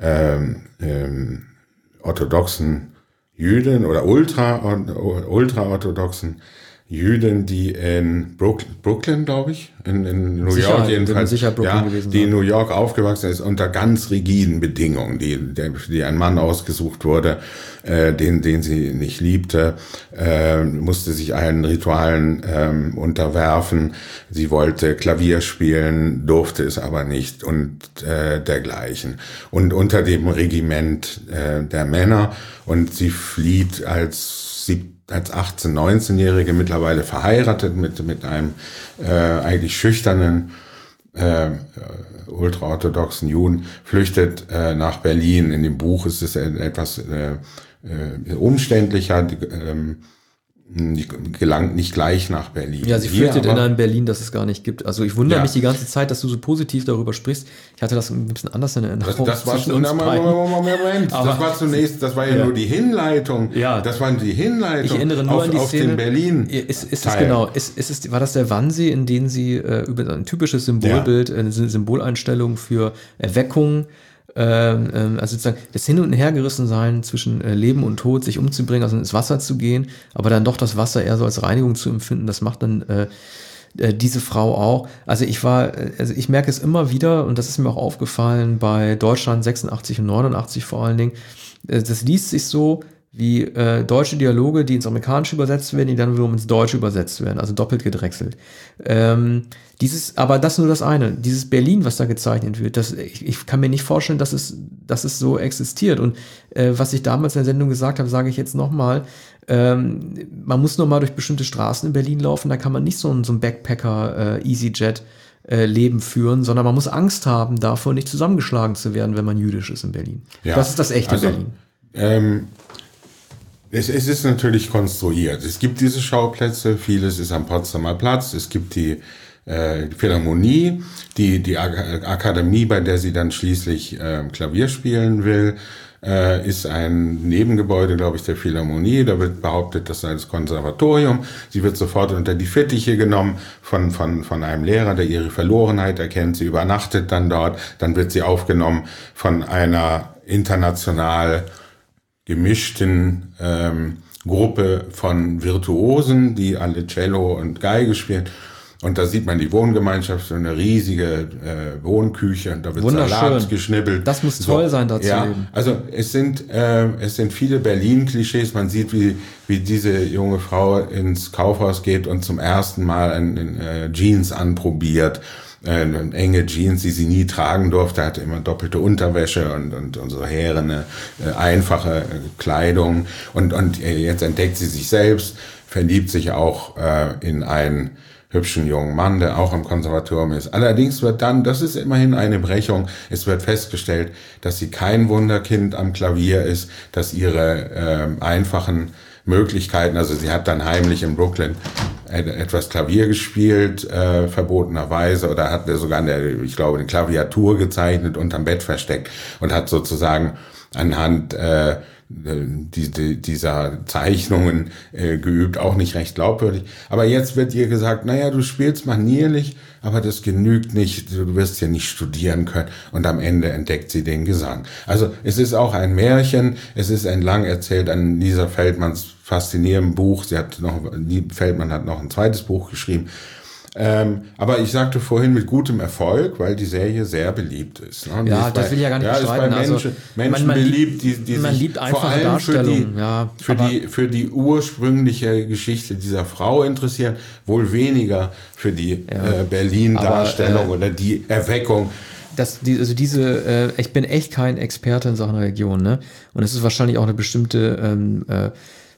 [SPEAKER 2] orthodoxen Jüdin oder ultra-orthodoxen Jüdin, die in Brooklyn, glaube ich, in New York jedenfalls,
[SPEAKER 1] sicher Brooklyn gewesen
[SPEAKER 2] die
[SPEAKER 1] sein.
[SPEAKER 2] in New York aufgewachsen ist unter ganz rigiden Bedingungen, die ein Mann ausgesucht wurde, den sie nicht liebte, musste sich allen Ritualen unterwerfen. Sie wollte Klavier spielen, durfte es aber nicht und dergleichen. Und unter dem Regiment der Männer, und sie flieht als 18-, 19-Jährige, mittlerweile verheiratet mit einem eigentlich schüchternen ultraorthodoxen Juden, flüchtet nach Berlin. In dem Buch ist es etwas umständlicher. Die gelangt nicht gleich nach Berlin.
[SPEAKER 1] Ja, sie flüchtet in ein Berlin, das es gar nicht gibt. Also ich wundere mich die ganze Zeit, dass du so positiv darüber sprichst. Ich hatte das ein bisschen anders in Erinnerung.
[SPEAKER 2] Das war zunächst, das war ja nur die Hinleitung.
[SPEAKER 1] Ja.
[SPEAKER 2] Das war die Hinleitung.
[SPEAKER 1] Ich erinnere nur an die Szene.
[SPEAKER 2] Den Berlin.
[SPEAKER 1] War das der Wahnsinn, in dem sie über ein typisches Symbolbild, eine Symboleinstellung für Erweckung, also sozusagen das Hin- und Hergerissensein zwischen Leben und Tod, sich umzubringen, also ins Wasser zu gehen, aber dann doch das Wasser eher so als Reinigung zu empfinden, das macht dann diese Frau auch. Also ich merke es immer wieder, und das ist mir auch aufgefallen bei Deutschland 86 und 89 vor allen Dingen, das liest sich so wie deutsche Dialoge, die ins Amerikanische übersetzt werden, die dann wiederum ins Deutsche übersetzt werden, also doppelt gedrechselt. Aber das ist nur das eine. Dieses Berlin, was da gezeichnet wird, ich kann mir nicht vorstellen, dass es so existiert. Und was ich damals in der Sendung gesagt habe, sage ich jetzt nochmal, man muss nur mal durch bestimmte Straßen in Berlin laufen, da kann man nicht so ein Backpacker EasyJet Leben führen, sondern man muss Angst haben, davor nicht zusammengeschlagen zu werden, wenn man jüdisch ist in Berlin. Ja, das ist das echte Berlin.
[SPEAKER 2] Es ist natürlich konstruiert. Es gibt diese Schauplätze, vieles ist am Potsdamer Platz, es gibt die Philharmonie, die Akademie, bei der sie dann schließlich Klavier spielen will, ist ein Nebengebäude, glaube ich, der Philharmonie. Da wird behauptet, das sei das Konservatorium. Sie wird sofort unter die Fittiche genommen von einem Lehrer, der ihre Verlorenheit erkennt. Sie übernachtet dann dort. Dann wird sie aufgenommen von einer international gemischten Gruppe von Virtuosen, die alle Cello und Geige spielen. Und da sieht man die Wohngemeinschaft, so eine riesige Wohnküche, und da wird Salat geschnibbelt.
[SPEAKER 1] Das muss toll sein, da zu leben.
[SPEAKER 2] Also es sind viele Berlin-Klischees. Man sieht, wie diese junge Frau ins Kaufhaus geht und zum ersten Mal Jeans anprobiert. Enge Jeans, die sie nie tragen durfte, hatte immer doppelte Unterwäsche und so härene, einfache Kleidung. Und jetzt entdeckt sie sich selbst, verliebt sich auch in einen hübschen jungen Mann, der auch am Konservatorium ist. Allerdings wird dann, das ist immerhin eine Brechung, es wird festgestellt, dass sie kein Wunderkind am Klavier ist, dass ihre einfachen Möglichkeiten, also sie hat dann heimlich in Brooklyn etwas Klavier gespielt, verbotenerweise, oder hat sogar eine Klaviatur gezeichnet, unterm Bett versteckt und hat sozusagen anhand dieser Zeichnungen geübt, auch nicht recht glaubwürdig. Aber jetzt wird ihr gesagt, naja, du spielst manierlich, aber das genügt nicht, du wirst ja nicht studieren können. Und am Ende entdeckt sie den Gesang. Also es ist auch ein Märchen, es ist entlang erzählt an Lisa Feldmanns faszinierendem Buch. Feldmann hat noch ein zweites Buch geschrieben. Aber ich sagte vorhin mit gutem Erfolg, weil die Serie sehr beliebt ist. Ne?
[SPEAKER 1] Ja, das will ich ja gar nicht bestreiten.
[SPEAKER 2] Ist bei Menschen beliebt, die
[SPEAKER 1] man
[SPEAKER 2] sich
[SPEAKER 1] liebt
[SPEAKER 2] vor allem
[SPEAKER 1] Darstellung.
[SPEAKER 2] für die ursprüngliche Geschichte dieser Frau interessieren, wohl weniger für die Berlin-Darstellung oder die Erweckung.
[SPEAKER 1] Ich bin echt kein Experte in Sachen Religion, ne? Und es ist wahrscheinlich auch eine bestimmte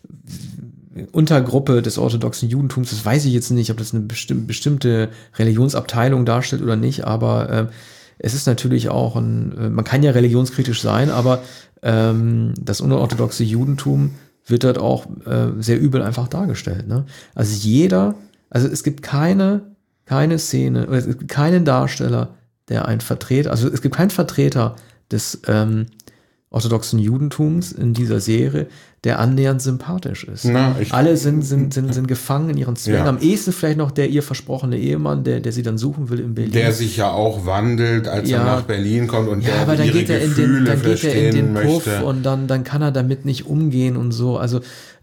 [SPEAKER 1] Untergruppe des orthodoxen Judentums, das weiß ich jetzt nicht, ob das eine bestimmte Religionsabteilung darstellt oder nicht, aber es ist natürlich auch man kann ja religionskritisch sein, aber das unorthodoxe Judentum wird dort auch sehr übel einfach dargestellt, ne? Also es gibt keine Szene, oder es gibt keinen Darsteller, der es gibt keinen Vertreter des orthodoxen Judentums in dieser Serie, der annähernd sympathisch ist. Alle sind gefangen in ihren Zwängen. Ja. Am ehesten vielleicht noch der ihr versprochene Ehemann, der sie dann suchen will in Berlin.
[SPEAKER 2] Der sich ja auch wandelt, als er nach Berlin kommt und der
[SPEAKER 1] aber dann
[SPEAKER 2] ihre
[SPEAKER 1] geht er
[SPEAKER 2] Gefühle
[SPEAKER 1] in den Puff
[SPEAKER 2] möchte.
[SPEAKER 1] Und dann kann er damit nicht umgehen und so. Also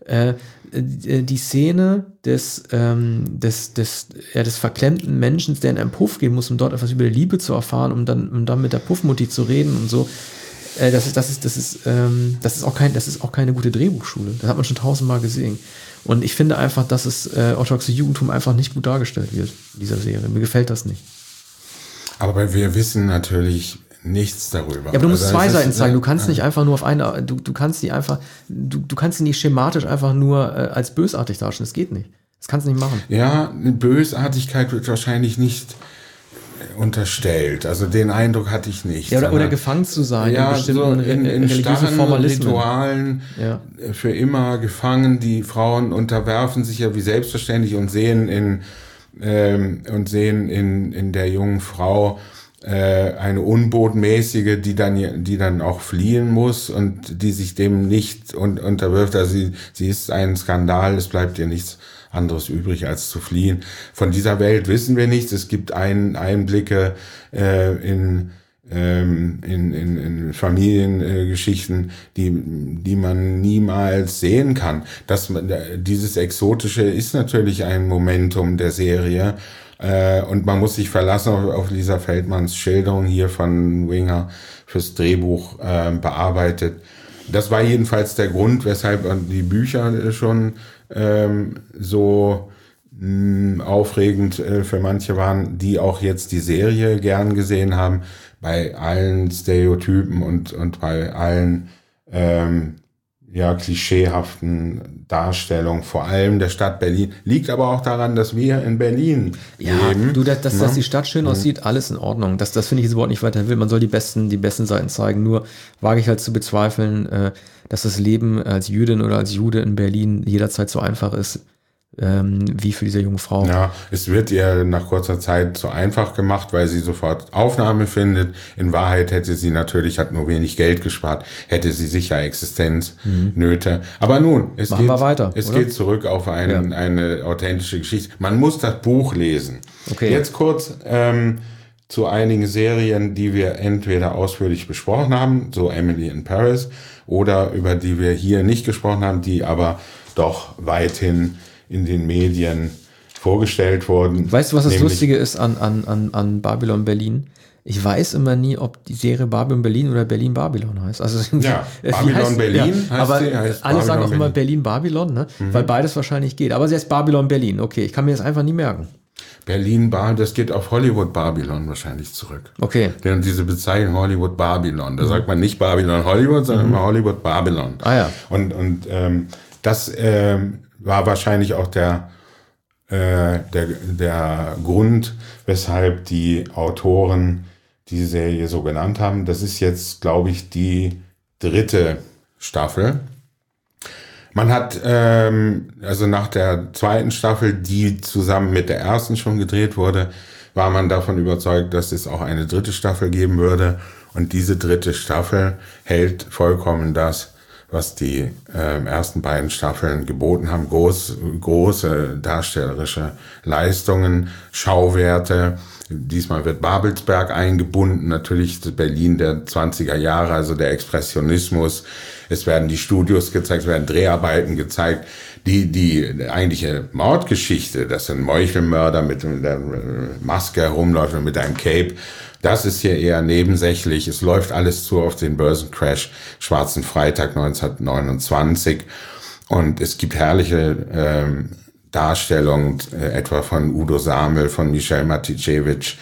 [SPEAKER 1] die Szene des verklemmten Menschen, der in einen Puff gehen muss, um dort etwas über die Liebe zu erfahren, um dann mit der Puffmutti zu reden und so. Das ist auch keine gute Drehbuchschule. Das hat man schon 1000-mal gesehen. Und ich finde einfach, dass das orthodoxe Judentum einfach nicht gut dargestellt wird in dieser Serie. Mir gefällt das nicht.
[SPEAKER 2] Aber wir wissen natürlich nichts darüber.
[SPEAKER 1] Ja, aber du musst zwei Seiten zeigen. Du kannst nicht einfach nur auf eine, du kannst sie nicht schematisch einfach nur als bösartig darstellen. Das geht nicht. Das kannst du nicht machen.
[SPEAKER 2] Ja, eine Bösartigkeit wird wahrscheinlich nicht unterstellt. Also den Eindruck hatte ich nicht.
[SPEAKER 1] Ja, oder gefangen zu sein
[SPEAKER 2] in bestimmten
[SPEAKER 1] in
[SPEAKER 2] starren
[SPEAKER 1] Formalismen.
[SPEAKER 2] Ritualen, für immer gefangen. Die Frauen unterwerfen sich ja wie selbstverständlich und sehen in der jungen Frau eine unbotmäßige, die dann auch fliehen muss und die sich dem nicht unterwirft. Also sie ist ein Skandal, es bleibt ihr nichts anderes übrig, als zu fliehen. Von dieser Welt wissen wir nichts. Es gibt Einblicke in in Familiengeschichten, die man niemals sehen kann. Dieses Exotische ist natürlich ein Momentum der Serie, und man muss sich verlassen auf Lisa Feldmanns Schilderung hier von Winger fürs Drehbuch bearbeitet. Das war jedenfalls der Grund, weshalb die Bücher schon so aufregend für manche waren, die auch jetzt die Serie gern gesehen haben, bei allen Stereotypen und bei allen klischeehaften Darstellungen, vor allem der Stadt Berlin. Liegt aber auch daran, dass wir in Berlin leben.
[SPEAKER 1] Dass die Stadt schön aussieht, alles in Ordnung. Das finde ich jetzt überhaupt nicht weiter will. Man soll die besten Seiten zeigen. Nur wage ich halt zu bezweifeln, dass das Leben als Jüdin oder als Jude in Berlin jederzeit so einfach ist, wie für diese junge Frau.
[SPEAKER 2] Ja, es wird ihr nach kurzer Zeit so einfach gemacht, weil sie sofort Aufnahme findet. In Wahrheit hat nur wenig Geld gespart, hätte sie sicher Existenznöte. Aber nun, es geht zurück auf eine authentische Geschichte. Man muss das Buch lesen.
[SPEAKER 1] Okay.
[SPEAKER 2] Jetzt kurz zu einigen Serien, die wir entweder ausführlich besprochen haben, so Emily in Paris, oder über die wir hier nicht gesprochen haben, die aber doch weithin in den Medien vorgestellt wurden.
[SPEAKER 1] Weißt du, was das Lustige ist an Babylon Berlin? Ich weiß immer nie, ob die Serie Babylon Berlin oder Berlin Babylon heißt. Also
[SPEAKER 2] Babylon Berlin heißt
[SPEAKER 1] aber
[SPEAKER 2] sie. Heißt
[SPEAKER 1] alle
[SPEAKER 2] Babylon
[SPEAKER 1] sagen auch
[SPEAKER 2] Berlin.
[SPEAKER 1] immer Berlin Babylon, ne? Weil beides wahrscheinlich geht. Aber sie heißt Babylon Berlin. Okay, ich kann mir das einfach nie merken.
[SPEAKER 2] Das geht auf Hollywood Babylon wahrscheinlich zurück.
[SPEAKER 1] Okay.
[SPEAKER 2] Denn diese Bezeichnung Hollywood Babylon, da sagt man nicht Babylon Hollywood, sondern immer Hollywood Babylon.
[SPEAKER 1] Ah ja.
[SPEAKER 2] Und das war wahrscheinlich auch der Grund, weshalb die Autoren die Serie so genannt haben. Das ist jetzt, glaube ich, die 3. Staffel. Man hat also nach der 2. Staffel, die zusammen mit der 1. schon gedreht wurde, war man davon überzeugt, dass es auch eine 3. Staffel geben würde. Und diese 3. Staffel hält vollkommen das, was die ersten beiden Staffeln geboten haben. Große darstellerische Leistungen, Schauwerte. Diesmal wird Babelsberg eingebunden, natürlich Berlin der 20er Jahre, also der Expressionismus. Es werden die Studios gezeigt, es werden Dreharbeiten gezeigt. Die eigentliche Mordgeschichte, dass ein Meuchelmörder mit der Maske herumläuft und mit einem Cape, das ist hier eher nebensächlich. Es läuft alles zu auf den Börsencrash Schwarzen Freitag 1929. Und es gibt herrliche Darstellungen, etwa von Udo Samel, von Michel Matichewitsch,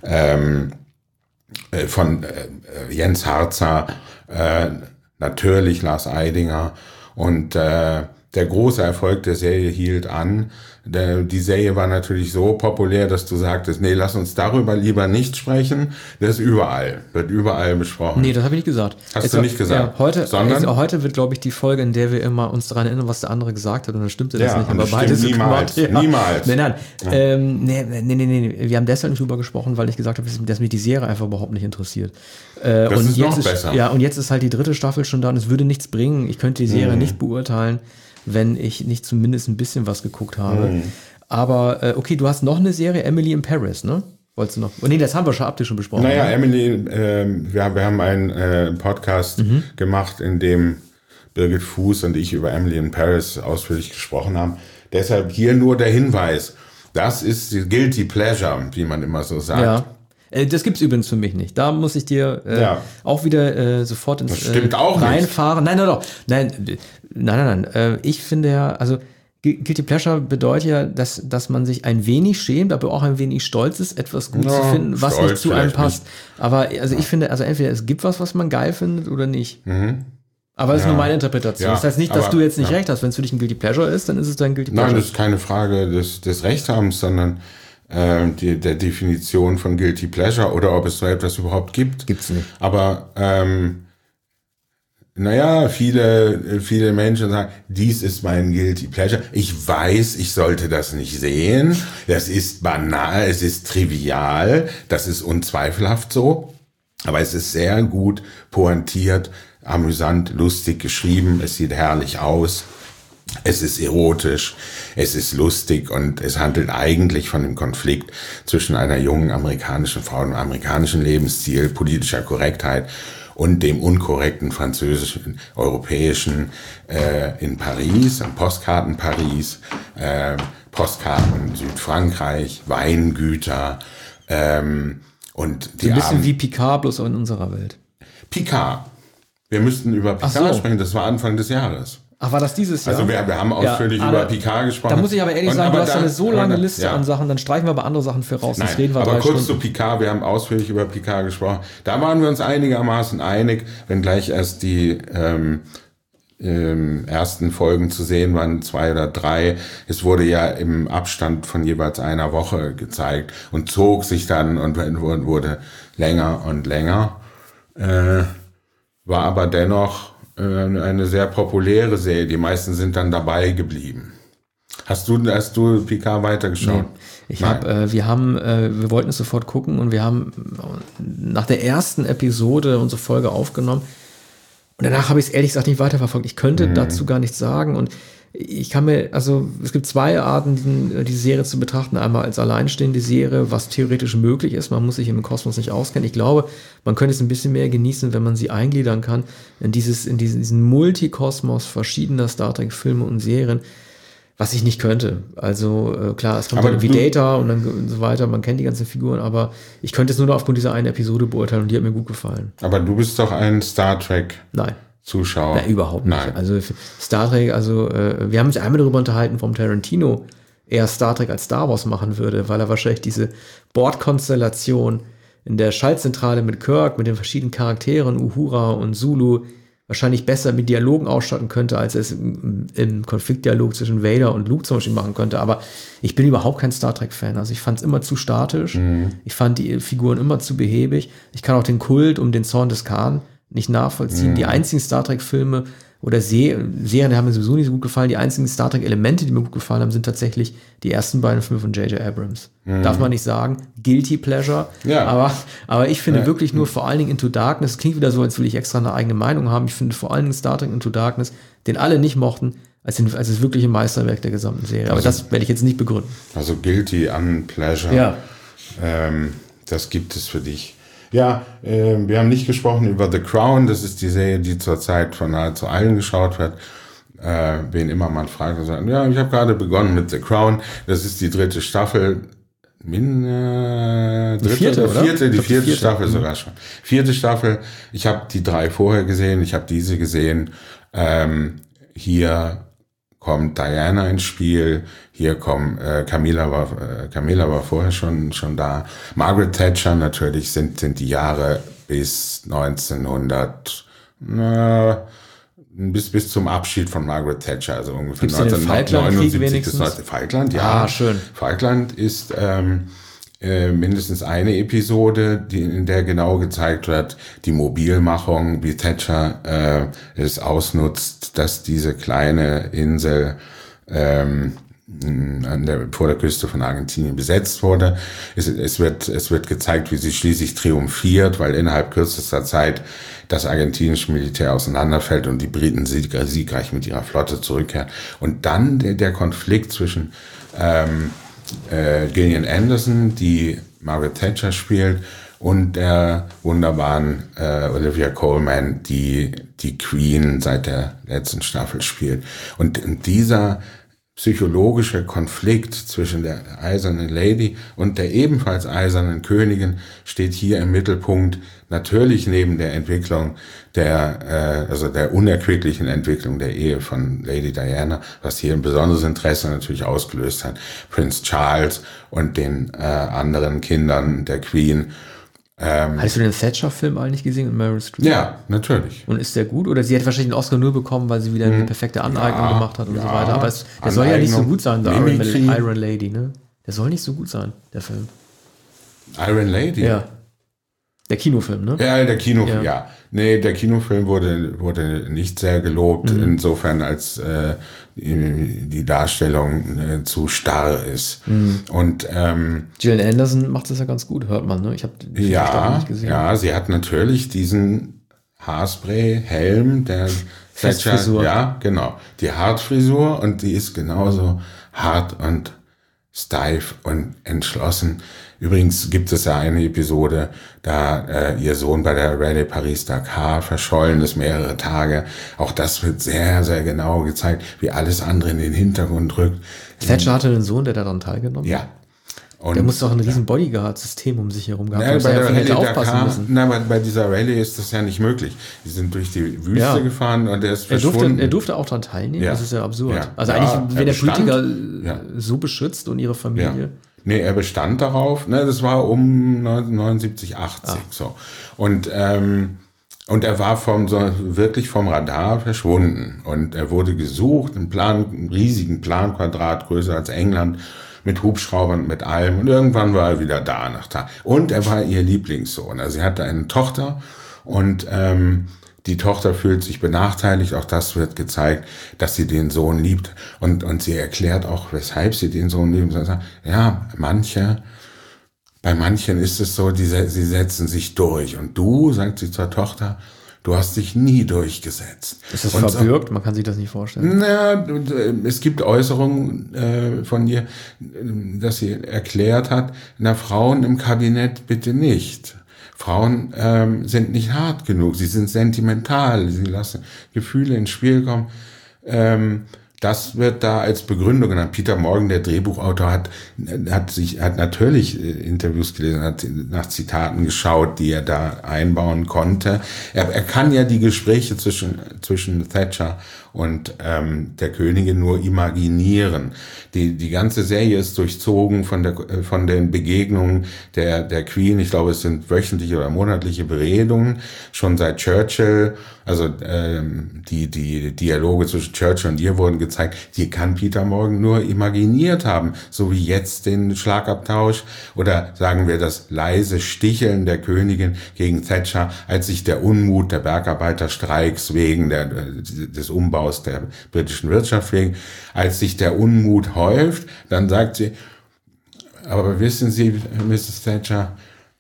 [SPEAKER 2] von Jens Harzer, natürlich Lars Eidinger. Und der große Erfolg der Serie hielt an. Die Serie war natürlich so populär, dass du sagtest, nee, lass uns darüber lieber nicht sprechen. Das ist wird überall besprochen.
[SPEAKER 1] Nee, das habe ich nicht gesagt.
[SPEAKER 2] Hast du nicht gesagt?
[SPEAKER 1] Ja, heute wird, glaube ich, die Folge, in der wir immer uns daran erinnern, was der andere gesagt hat, und dann stimmte das nicht. Aber beides
[SPEAKER 2] niemals. Niemals.
[SPEAKER 1] Nein. Ja. Nee. Wir haben deshalb nicht drüber gesprochen, weil ich gesagt habe, dass mich die Serie einfach überhaupt nicht interessiert.
[SPEAKER 2] Das ist noch besser.
[SPEAKER 1] Ja, und jetzt ist halt die 3. Staffel schon da und es würde nichts bringen. Ich könnte die Serie nicht beurteilen, wenn ich nicht zumindest ein bisschen was geguckt habe. Aber okay, du hast noch eine Serie, Emily in Paris, ne? Wolltest du noch? Oh, nee, das haben wir schon besprochen.
[SPEAKER 2] Naja,
[SPEAKER 1] ne?
[SPEAKER 2] Emily, wir haben einen Podcast gemacht, in dem Birgit Fuß und ich über Emily in Paris ausführlich gesprochen haben. Deshalb hier nur der Hinweis. Das ist die Guilty Pleasure, wie man immer so sagt.
[SPEAKER 1] Ja. Das gibt's übrigens für mich nicht. Da muss ich dir auch wieder sofort ins reinfahren. Nein. Ich finde ja, also Guilty Pleasure bedeutet ja, dass man sich ein wenig schämt, aber auch ein wenig stolz ist, etwas gut zu finden, was nicht zu einem passt. Nicht. Aber also ich finde, also entweder es gibt was man geil findet oder nicht. Aber das ist nur meine Interpretation. Das heißt nicht, dass du jetzt nicht recht hast. Wenn es für dich ein Guilty Pleasure ist, dann ist es dein Guilty Pleasure.
[SPEAKER 2] Nein, das ist keine Frage des Rechthabens, sondern der Definition von Guilty Pleasure oder ob es so etwas überhaupt gibt.
[SPEAKER 1] Gibt's nicht.
[SPEAKER 2] Aber viele Menschen sagen, dies ist mein Guilty Pleasure. Ich weiß, ich sollte das nicht sehen. Das ist banal, es ist trivial, das ist unzweifelhaft so. Aber es ist sehr gut pointiert, amüsant, lustig geschrieben, es sieht herrlich aus. Es ist erotisch, es ist lustig und es handelt eigentlich von dem Konflikt zwischen einer jungen amerikanischen Frau und einem amerikanischen Lebensstil, politischer Korrektheit und dem unkorrekten französischen, europäischen in Paris, im Postkarten Paris, Postkarten Südfrankreich, Weingüter und die
[SPEAKER 1] so ein bisschen wie Picard, bloß auch in unserer Welt.
[SPEAKER 2] Picard. Wir müssten über Picard sprechen, das war Anfang des Jahres.
[SPEAKER 1] Ach, war das dieses Jahr?
[SPEAKER 2] Also wir haben ausführlich über Picard gesprochen.
[SPEAKER 1] Da muss ich aber ehrlich sagen, du hast eine so lange Liste an Sachen, dann streichen wir aber andere Sachen für raus.
[SPEAKER 2] Nein,
[SPEAKER 1] das reden wir
[SPEAKER 2] aber
[SPEAKER 1] 3
[SPEAKER 2] kurz
[SPEAKER 1] Stunden.
[SPEAKER 2] zu Picard, wir haben ausführlich über Picard gesprochen. Da waren wir uns einigermaßen einig, wenngleich erst die ersten Folgen zu sehen waren, 2 oder 3. Es wurde ja im Abstand von jeweils einer Woche gezeigt und zog sich dann und wurde länger und länger. War aber dennoch eine sehr populäre Serie. Die meisten sind dann dabei geblieben. Hast du Picard weitergeschaut?
[SPEAKER 1] Nee. Wir wollten es sofort gucken und wir haben nach der ersten Episode unsere Folge aufgenommen und danach habe ich es ehrlich gesagt nicht weiterverfolgt. Ich könnte dazu gar nichts sagen und es gibt 2 Arten, die Serie zu betrachten. Einmal als alleinstehende Serie, was theoretisch möglich ist. Man muss sich im Kosmos nicht auskennen. Ich glaube, man könnte es ein bisschen mehr genießen, wenn man sie eingliedern kann in diesen Multikosmos verschiedener Star Trek Filme und Serien, was ich nicht könnte. Also klar, es kommt dann wie Data und dann und so weiter. Man kennt die ganzen Figuren, aber ich könnte es nur noch aufgrund dieser einen Episode beurteilen und die hat mir gut gefallen.
[SPEAKER 2] Aber du bist doch ein Star Trek Zuschauer.
[SPEAKER 1] Nein, überhaupt nicht. Nein. Also Star Trek, wir haben uns einmal darüber unterhalten, warum Tarantino eher Star Trek als Star Wars machen würde, weil er wahrscheinlich diese Bordkonstellation in der Schaltzentrale mit Kirk, mit den verschiedenen Charakteren, Uhura und Zulu, wahrscheinlich besser mit Dialogen ausstatten könnte, als es im Konfliktdialog zwischen Vader und Luke zum Beispiel machen könnte. Aber ich bin überhaupt kein Star Trek-Fan. Also ich fand es immer zu statisch. Ich fand die Figuren immer zu behäbig. Ich kann auch den Kult um den Zorn des Khan nicht nachvollziehen. Die einzigen Star Trek-Filme oder Serien, die haben mir sowieso nicht so gut gefallen. Die einzigen Star Trek-Elemente, die mir gut gefallen haben, sind tatsächlich die ersten beiden Filme von J.J. Abrams. Darf man nicht sagen. Guilty Pleasure. Ja. Aber ich finde wirklich nur vor allen Dingen Into Darkness, klingt wieder so, als will ich extra eine eigene Meinung haben. Ich finde vor allen Dingen Star Trek Into Darkness, den alle nicht mochten, als das wirkliche Meisterwerk der gesamten Serie. Aber das werde ich jetzt nicht begründen.
[SPEAKER 2] Also Guilty Pleasure.
[SPEAKER 1] Ja.
[SPEAKER 2] Das gibt es für dich. Ja, wir haben nicht gesprochen über The Crown. Das ist die Serie, die zurzeit von nahezu allen geschaut wird. Wen immer man fragt, sagt, ja, ich habe gerade begonnen mit The Crown. Das ist die 3. Staffel. Die vierte Staffel sogar schon. 4. Staffel. Ich habe die 3 vorher gesehen. Ich habe diese gesehen. Hier kommt Diana ins Spiel. Hier kommt Camilla war vorher schon da. Margaret Thatcher natürlich sind die Jahre bis 1900 bis zum Abschied von Margaret Thatcher, also ungefähr 1979 bis 19. Falkland, ja.
[SPEAKER 1] Schön.
[SPEAKER 2] Falkland ist mindestens eine Episode, in der genau gezeigt wird, die Mobilmachung, wie Thatcher es ausnutzt, dass diese kleine Insel vor der Küste von Argentinien besetzt wurde. Es wird gezeigt, wie sie schließlich triumphiert, weil innerhalb kürzester Zeit das argentinische Militär auseinanderfällt und die Briten siegreich mit ihrer Flotte zurückkehren. Und dann der Konflikt zwischen Gillian Anderson, die Margaret Thatcher spielt, und der wunderbaren Olivia Colman, die Queen seit der letzten Staffel spielt. Und dieser psychologische Konflikt zwischen der eisernen Lady und der ebenfalls eisernen Königin steht hier im Mittelpunkt, natürlich neben der Entwicklung der unerquicklichen Entwicklung der Ehe von Lady Diana, was hier ein besonderes Interesse natürlich ausgelöst hat, Prince Charles und den anderen Kindern der Queen.
[SPEAKER 1] Hast du den Thatcher-Film eigentlich gesehen mit Meryl Streep?
[SPEAKER 2] Ja, natürlich.
[SPEAKER 1] Und ist der gut? Oder sie hat wahrscheinlich den Oscar nur bekommen, weil sie wieder eine perfekte Aneignung gemacht hat und so weiter. Aber der soll ja nicht so gut sein, der Iron Lady, ne? Der soll nicht so gut sein, der Film.
[SPEAKER 2] Iron Lady?
[SPEAKER 1] Ja. Der Kinofilm, ne?
[SPEAKER 2] Ja, der Kinofilm, ja. Nee, der Kinofilm wurde nicht sehr gelobt, insofern als die Darstellung zu starr ist. Und
[SPEAKER 1] Gillian Anderson macht das ja ganz gut, hört man, ne? Ich habe die Staffel nicht gesehen.
[SPEAKER 2] Ja, sie hat natürlich diesen Haarspray, Helm, der
[SPEAKER 1] Festfrisur.
[SPEAKER 2] Ja, genau. Die Hartfrisur und die ist genauso hart und steif und entschlossen. Übrigens gibt es ja eine Episode, da ihr Sohn bei der Rallye Paris-Dakar verschollen ist mehrere Tage. Auch das wird sehr, sehr genau gezeigt, wie alles andere in den Hintergrund rückt.
[SPEAKER 1] Thatcher hatte einen Sohn, der daran teilgenommen hat.
[SPEAKER 2] Ja. Und
[SPEAKER 1] der muss doch ein riesen Bodyguard-System um sich herum gehabt
[SPEAKER 2] ja,
[SPEAKER 1] haben.
[SPEAKER 2] bei der Rallye
[SPEAKER 1] aufpassen
[SPEAKER 2] Dakar,
[SPEAKER 1] müssen.
[SPEAKER 2] bei dieser Rallye ist das ja nicht möglich. Die sind durch die Wüste gefahren und er ist verschwunden.
[SPEAKER 1] Er durfte auch daran teilnehmen, das ist ja absurd.
[SPEAKER 2] Ja.
[SPEAKER 1] Also eigentlich, wenn der Politiker so beschützt und ihre Familie.
[SPEAKER 2] Ja. Nee, er bestand darauf, das war um 1979, 80 so. Und er war wirklich vom Radar verschwunden. Und er wurde gesucht, einen riesigen Planquadrat, größer als England, mit Hubschraubern, mit allem. Und irgendwann war er wieder da nach Tag. Und er war ihr Lieblingssohn. Also sie hatte eine Tochter und die Tochter fühlt sich benachteiligt. Auch das wird gezeigt, dass sie den Sohn liebt. Und sie erklärt auch, weshalb sie den Sohn liebt. Sie sagt, ja, bei manchen ist es so, sie setzen sich durch. Und du, sagt sie zur Tochter, du hast dich nie durchgesetzt.
[SPEAKER 1] Ist das verbürgt? Man kann sich das nicht vorstellen.
[SPEAKER 2] Na, es gibt Äußerungen von ihr, dass sie erklärt hat, Frauen im Kabinett bitte nicht. Frauen sind nicht hart genug, sie sind sentimental, sie lassen Gefühle ins Spiel kommen. Das wird da als Begründung genannt. Peter Morgan, der Drehbuchautor, hat natürlich Interviews gelesen, hat nach Zitaten geschaut, die er da einbauen konnte. Er kann ja die Gespräche zwischen Thatcher und der Königin nur imaginieren. Die ganze Serie ist durchzogen von den Begegnungen der Queen. Ich glaube, es sind wöchentliche oder monatliche Beredungen, schon seit Churchill. Also die Dialoge zwischen Churchill und ihr wurden gezeigt. Die kann Peter Morgan nur imaginiert haben, so wie jetzt den Schlagabtausch oder sagen wir das leise Sticheln der Königin gegen Thatcher, als sich der Unmut der Bergarbeiterstreiks wegen des Umbaus der britischen Wirtschaft wegen, als sich der Unmut häuft, dann sagt sie, aber wissen Sie, Mrs. Thatcher,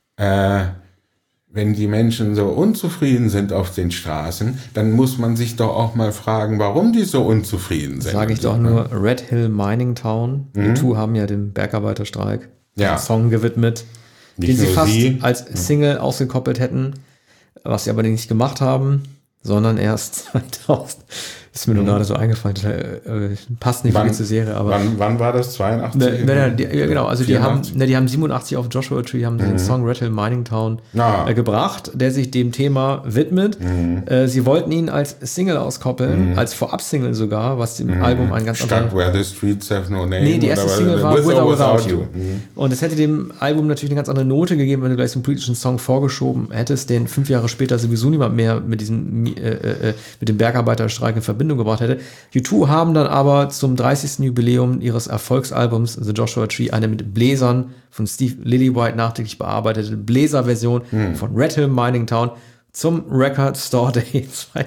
[SPEAKER 2] wenn die Menschen so unzufrieden sind auf den Straßen, dann muss man sich doch auch mal fragen, warum die so unzufrieden sind.
[SPEAKER 1] Sage ich doch nur Red Hill Mining Town. Die Two haben ja dem Bergarbeiterstreik einen Song gewidmet, den sie fast als Single ausgekoppelt hätten, was sie aber nicht gemacht haben, sondern erst 2000. Ist mir nur gerade so eingefallen. Passt nicht wirklich zur Serie, aber.
[SPEAKER 2] Wann war das? 82?
[SPEAKER 1] Genau, also die haben 87 auf Joshua Tree haben den Song Red Hill Mining Town gebracht, der sich dem Thema widmet. Sie wollten ihn als Single auskoppeln, als Vorab-Single sogar, was dem Album ein ganz
[SPEAKER 2] Statt Where the Streets Have No Name.
[SPEAKER 1] Nee, die erste Single war With or Without You. Und es hätte dem Album natürlich eine ganz andere Note gegeben, wenn du gleich so einen politischen Song vorgeschoben hättest, den 5 Jahre später sowieso niemand mehr mit dem Bergarbeiterstreik in Verbindung gebracht hätte. U2 haben dann aber zum 30. Jubiläum ihres Erfolgsalbums The Joshua Tree eine mit Bläsern von Steve Lillywhite nachträglich bearbeitete Bläserversion von Red Hill Mining Town zum Record Store Day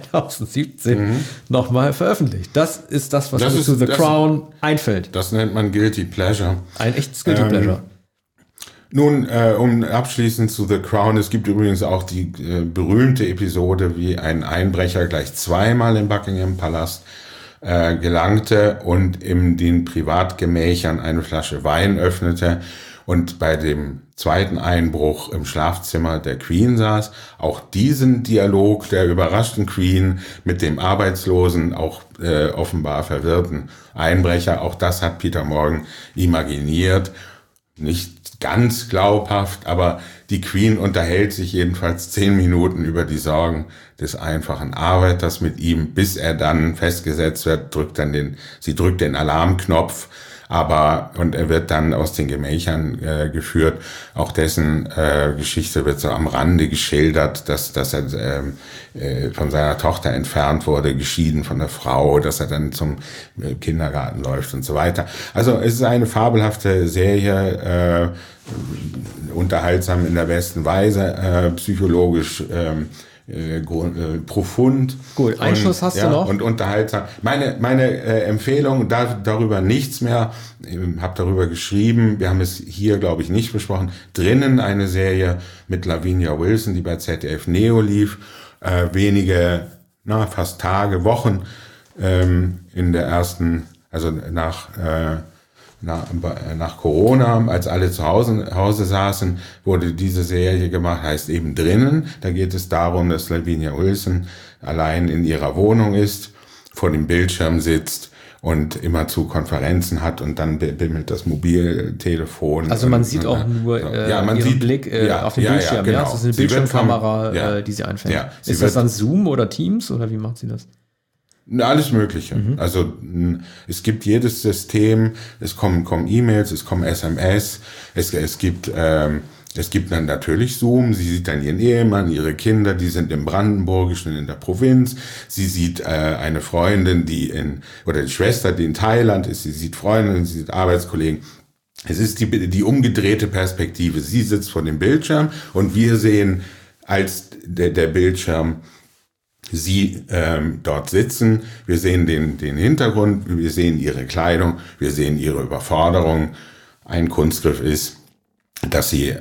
[SPEAKER 1] 2017 nochmal veröffentlicht. Das ist das, was uns zu The Crown einfällt.
[SPEAKER 2] Das nennt man Guilty Pleasure.
[SPEAKER 1] Ein echtes Guilty Pleasure.
[SPEAKER 2] Nun, um abschließend zu The Crown, es gibt übrigens auch die berühmte Episode, wie ein Einbrecher gleich zweimal im Buckingham Palast gelangte und in den Privatgemächern eine Flasche Wein öffnete und bei dem zweiten Einbruch im Schlafzimmer der Queen saß. Auch diesen Dialog der überraschten Queen mit dem arbeitslosen, auch offenbar verwirrten Einbrecher, auch das hat Peter Morgan imaginiert. Nicht ganz glaubhaft, aber die Queen unterhält sich jedenfalls 10 Minuten über die Sorgen des einfachen Arbeiters mit ihm, bis er dann festgesetzt wird, sie drückt den Alarmknopf, und er wird dann aus den Gemächern geführt. Auch dessen Geschichte wird so am Rande geschildert, dass er von seiner Tochter entfernt wurde, geschieden von der Frau, dass er dann zum Kindergarten läuft und so weiter. Also es ist eine fabelhafte Serie, unterhaltsam in der besten Weise, psychologisch profund.
[SPEAKER 1] Gut, einen Schuss hast du noch.
[SPEAKER 2] Und unterhaltsam. Meine Empfehlung, darüber nichts mehr, habe darüber geschrieben, wir haben es hier, glaube ich, nicht besprochen, Drinnen eine Serie mit Lavinia Wilson, die bei ZDF Neo lief, wenige, fast Tage, Wochen in der ersten, also nach Corona, als alle zu Hause saßen, wurde diese Serie gemacht, heißt eben Drinnen. Da geht es darum, dass Lavinia Wilson allein in ihrer Wohnung ist, vor dem Bildschirm sitzt und immer zu Konferenzen hat und dann bimmelt das Mobiltelefon.
[SPEAKER 1] Also man sieht auch nur ihren Blick auf den Bildschirm.
[SPEAKER 2] Genau.
[SPEAKER 1] Ja? Das ist eine Bildschirmkamera, die sie einfängt.
[SPEAKER 2] Ja,
[SPEAKER 1] ist das dann Zoom oder Teams oder wie macht sie das?
[SPEAKER 2] Alles Mögliche. Also es gibt jedes System, es kommen E-Mails, es kommen SMS, es gibt dann natürlich Zoom, sie sieht dann ihren Ehemann, ihre Kinder, die sind im Brandenburgischen in der Provinz, sie sieht eine Freundin, die Schwester, die in Thailand ist, sie sieht Freundinnen, sie sieht Arbeitskollegen. Es ist die umgedrehte Perspektive. Sie sitzt vor dem Bildschirm und wir sehen als der Bildschirm sie dort sitzen, wir sehen den Hintergrund, wir sehen ihre Kleidung, wir sehen ihre Überforderung. Ein Kunstgriff ist, dass sie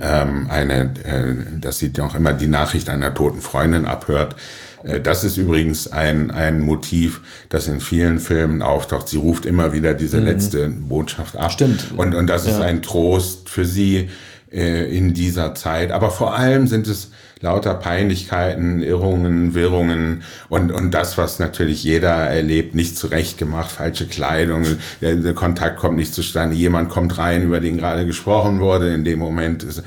[SPEAKER 2] noch immer die Nachricht einer toten Freundin abhört. Das ist übrigens ein Motiv, das in vielen Filmen auftaucht. Sie ruft immer wieder diese letzte Botschaft ab.
[SPEAKER 1] Stimmt.
[SPEAKER 2] Und das ist ein Trost für sie in dieser Zeit. Aber vor allem sind es lauter Peinlichkeiten, Irrungen, Wirrungen und das, was natürlich jeder erlebt, nicht zurecht gemacht, falsche Kleidung, der Kontakt kommt nicht zustande, jemand kommt rein, über den gerade gesprochen wurde, in dem Moment ist,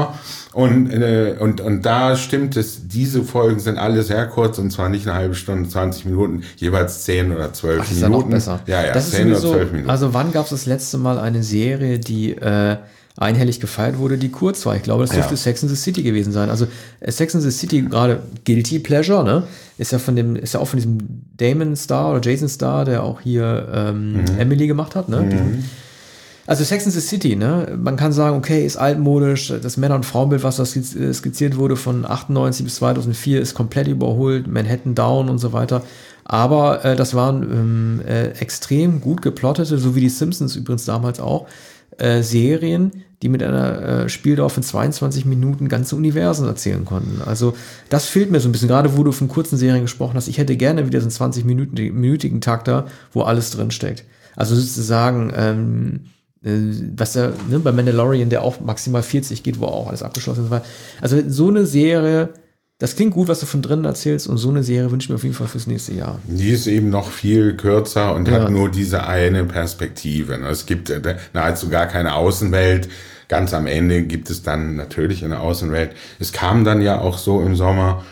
[SPEAKER 2] und da stimmt es, diese Folgen sind alle sehr kurz und zwar nicht eine halbe Stunde, 20 Minuten, jeweils 10 oder 12 Minuten.
[SPEAKER 1] Das ist ja noch besser.
[SPEAKER 2] Ja,
[SPEAKER 1] das
[SPEAKER 2] 10
[SPEAKER 1] ist
[SPEAKER 2] oder 12 Minuten.
[SPEAKER 1] Also wann gab es das letzte Mal eine Serie, die einhellig gefeiert wurde, die kurz war? Ich glaube, das dürfte Sex and the City gewesen sein. Also Sex and the City, gerade Guilty Pleasure, ne? Ist ja auch von diesem Damon Star oder Jason Star, der auch hier Emily gemacht hat, ne? Also Sex and the City, ne? Man kann sagen, okay, ist altmodisch, das Männer- und Frauenbild, was da skizziert wurde von 98 bis 2004, ist komplett überholt, Manhattan Down und so weiter. Aber das waren extrem gut geplottete, so wie die Simpsons übrigens damals auch, Serien, die mit einer Spieldauer von 22 Minuten ganze Universen erzählen konnten. Also das fehlt mir so ein bisschen, gerade wo du von kurzen Serien gesprochen hast. Ich hätte gerne wieder so einen 20-minütigen Takter, wo alles drinsteckt. Also sozusagen, was ja bei Mandalorian, der auch maximal 40 geht, wo auch alles abgeschlossen ist. Also so eine Serie, das klingt gut, was du von drinnen erzählst, und so eine Serie wünsche ich mir auf jeden Fall fürs nächste Jahr.
[SPEAKER 2] Die ist eben noch viel kürzer und hat nur diese eine Perspektive. Es gibt nahezu gar keine Außenwelt. Ganz am Ende gibt es dann natürlich eine Außenwelt. Es kam dann ja auch so im Sommer,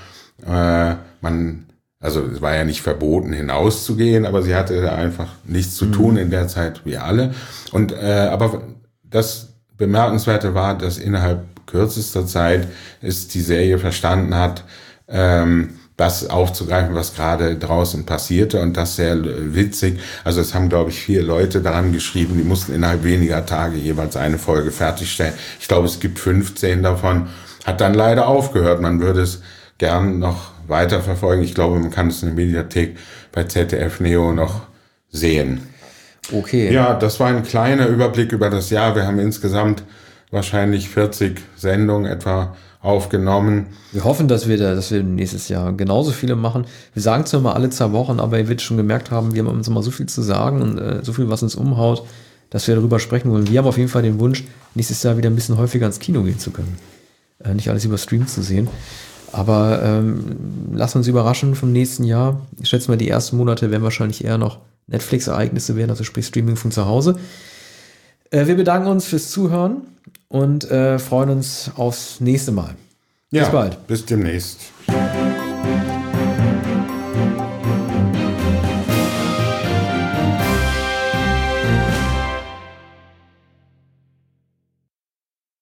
[SPEAKER 2] also es war ja nicht verboten, hinauszugehen, aber sie hatte da einfach nichts zu tun in der Zeit wie alle. Und aber das Bemerkenswerte war, dass innerhalb kürzester Zeit ist die Serie verstanden hat, das aufzugreifen, was gerade draußen passierte, und das sehr witzig. Also es haben, glaube ich, 4 Leute daran geschrieben, die mussten innerhalb weniger Tage jeweils eine Folge fertigstellen. Ich glaube, es gibt 15 davon. Hat dann leider aufgehört. Man würde es gern noch weiter verfolgen. Ich glaube, man kann es in der Mediathek bei ZDF Neo noch sehen.
[SPEAKER 1] Okay.
[SPEAKER 2] Ja, das war ein kleiner Überblick über das Jahr. Wir haben insgesamt wahrscheinlich 40 Sendungen etwa aufgenommen.
[SPEAKER 1] Wir hoffen, dass wir nächstes Jahr genauso viele machen. Wir sagen zwar mal alle 2 Wochen, aber ihr werdet schon gemerkt haben, wir haben uns immer so viel zu sagen und so viel, was uns umhaut, dass wir darüber sprechen wollen. Wir haben auf jeden Fall den Wunsch, nächstes Jahr wieder ein bisschen häufiger ins Kino gehen zu können. Nicht alles über Stream zu sehen. Aber lassen uns überraschen vom nächsten Jahr. Ich schätze mal, die ersten Monate werden wahrscheinlich eher noch Netflix-Ereignisse werden, also sprich Streaming von zu Hause. Wir bedanken uns fürs Zuhören und freuen uns aufs nächste Mal.
[SPEAKER 2] Ja,
[SPEAKER 1] bis bald.
[SPEAKER 2] Bis demnächst.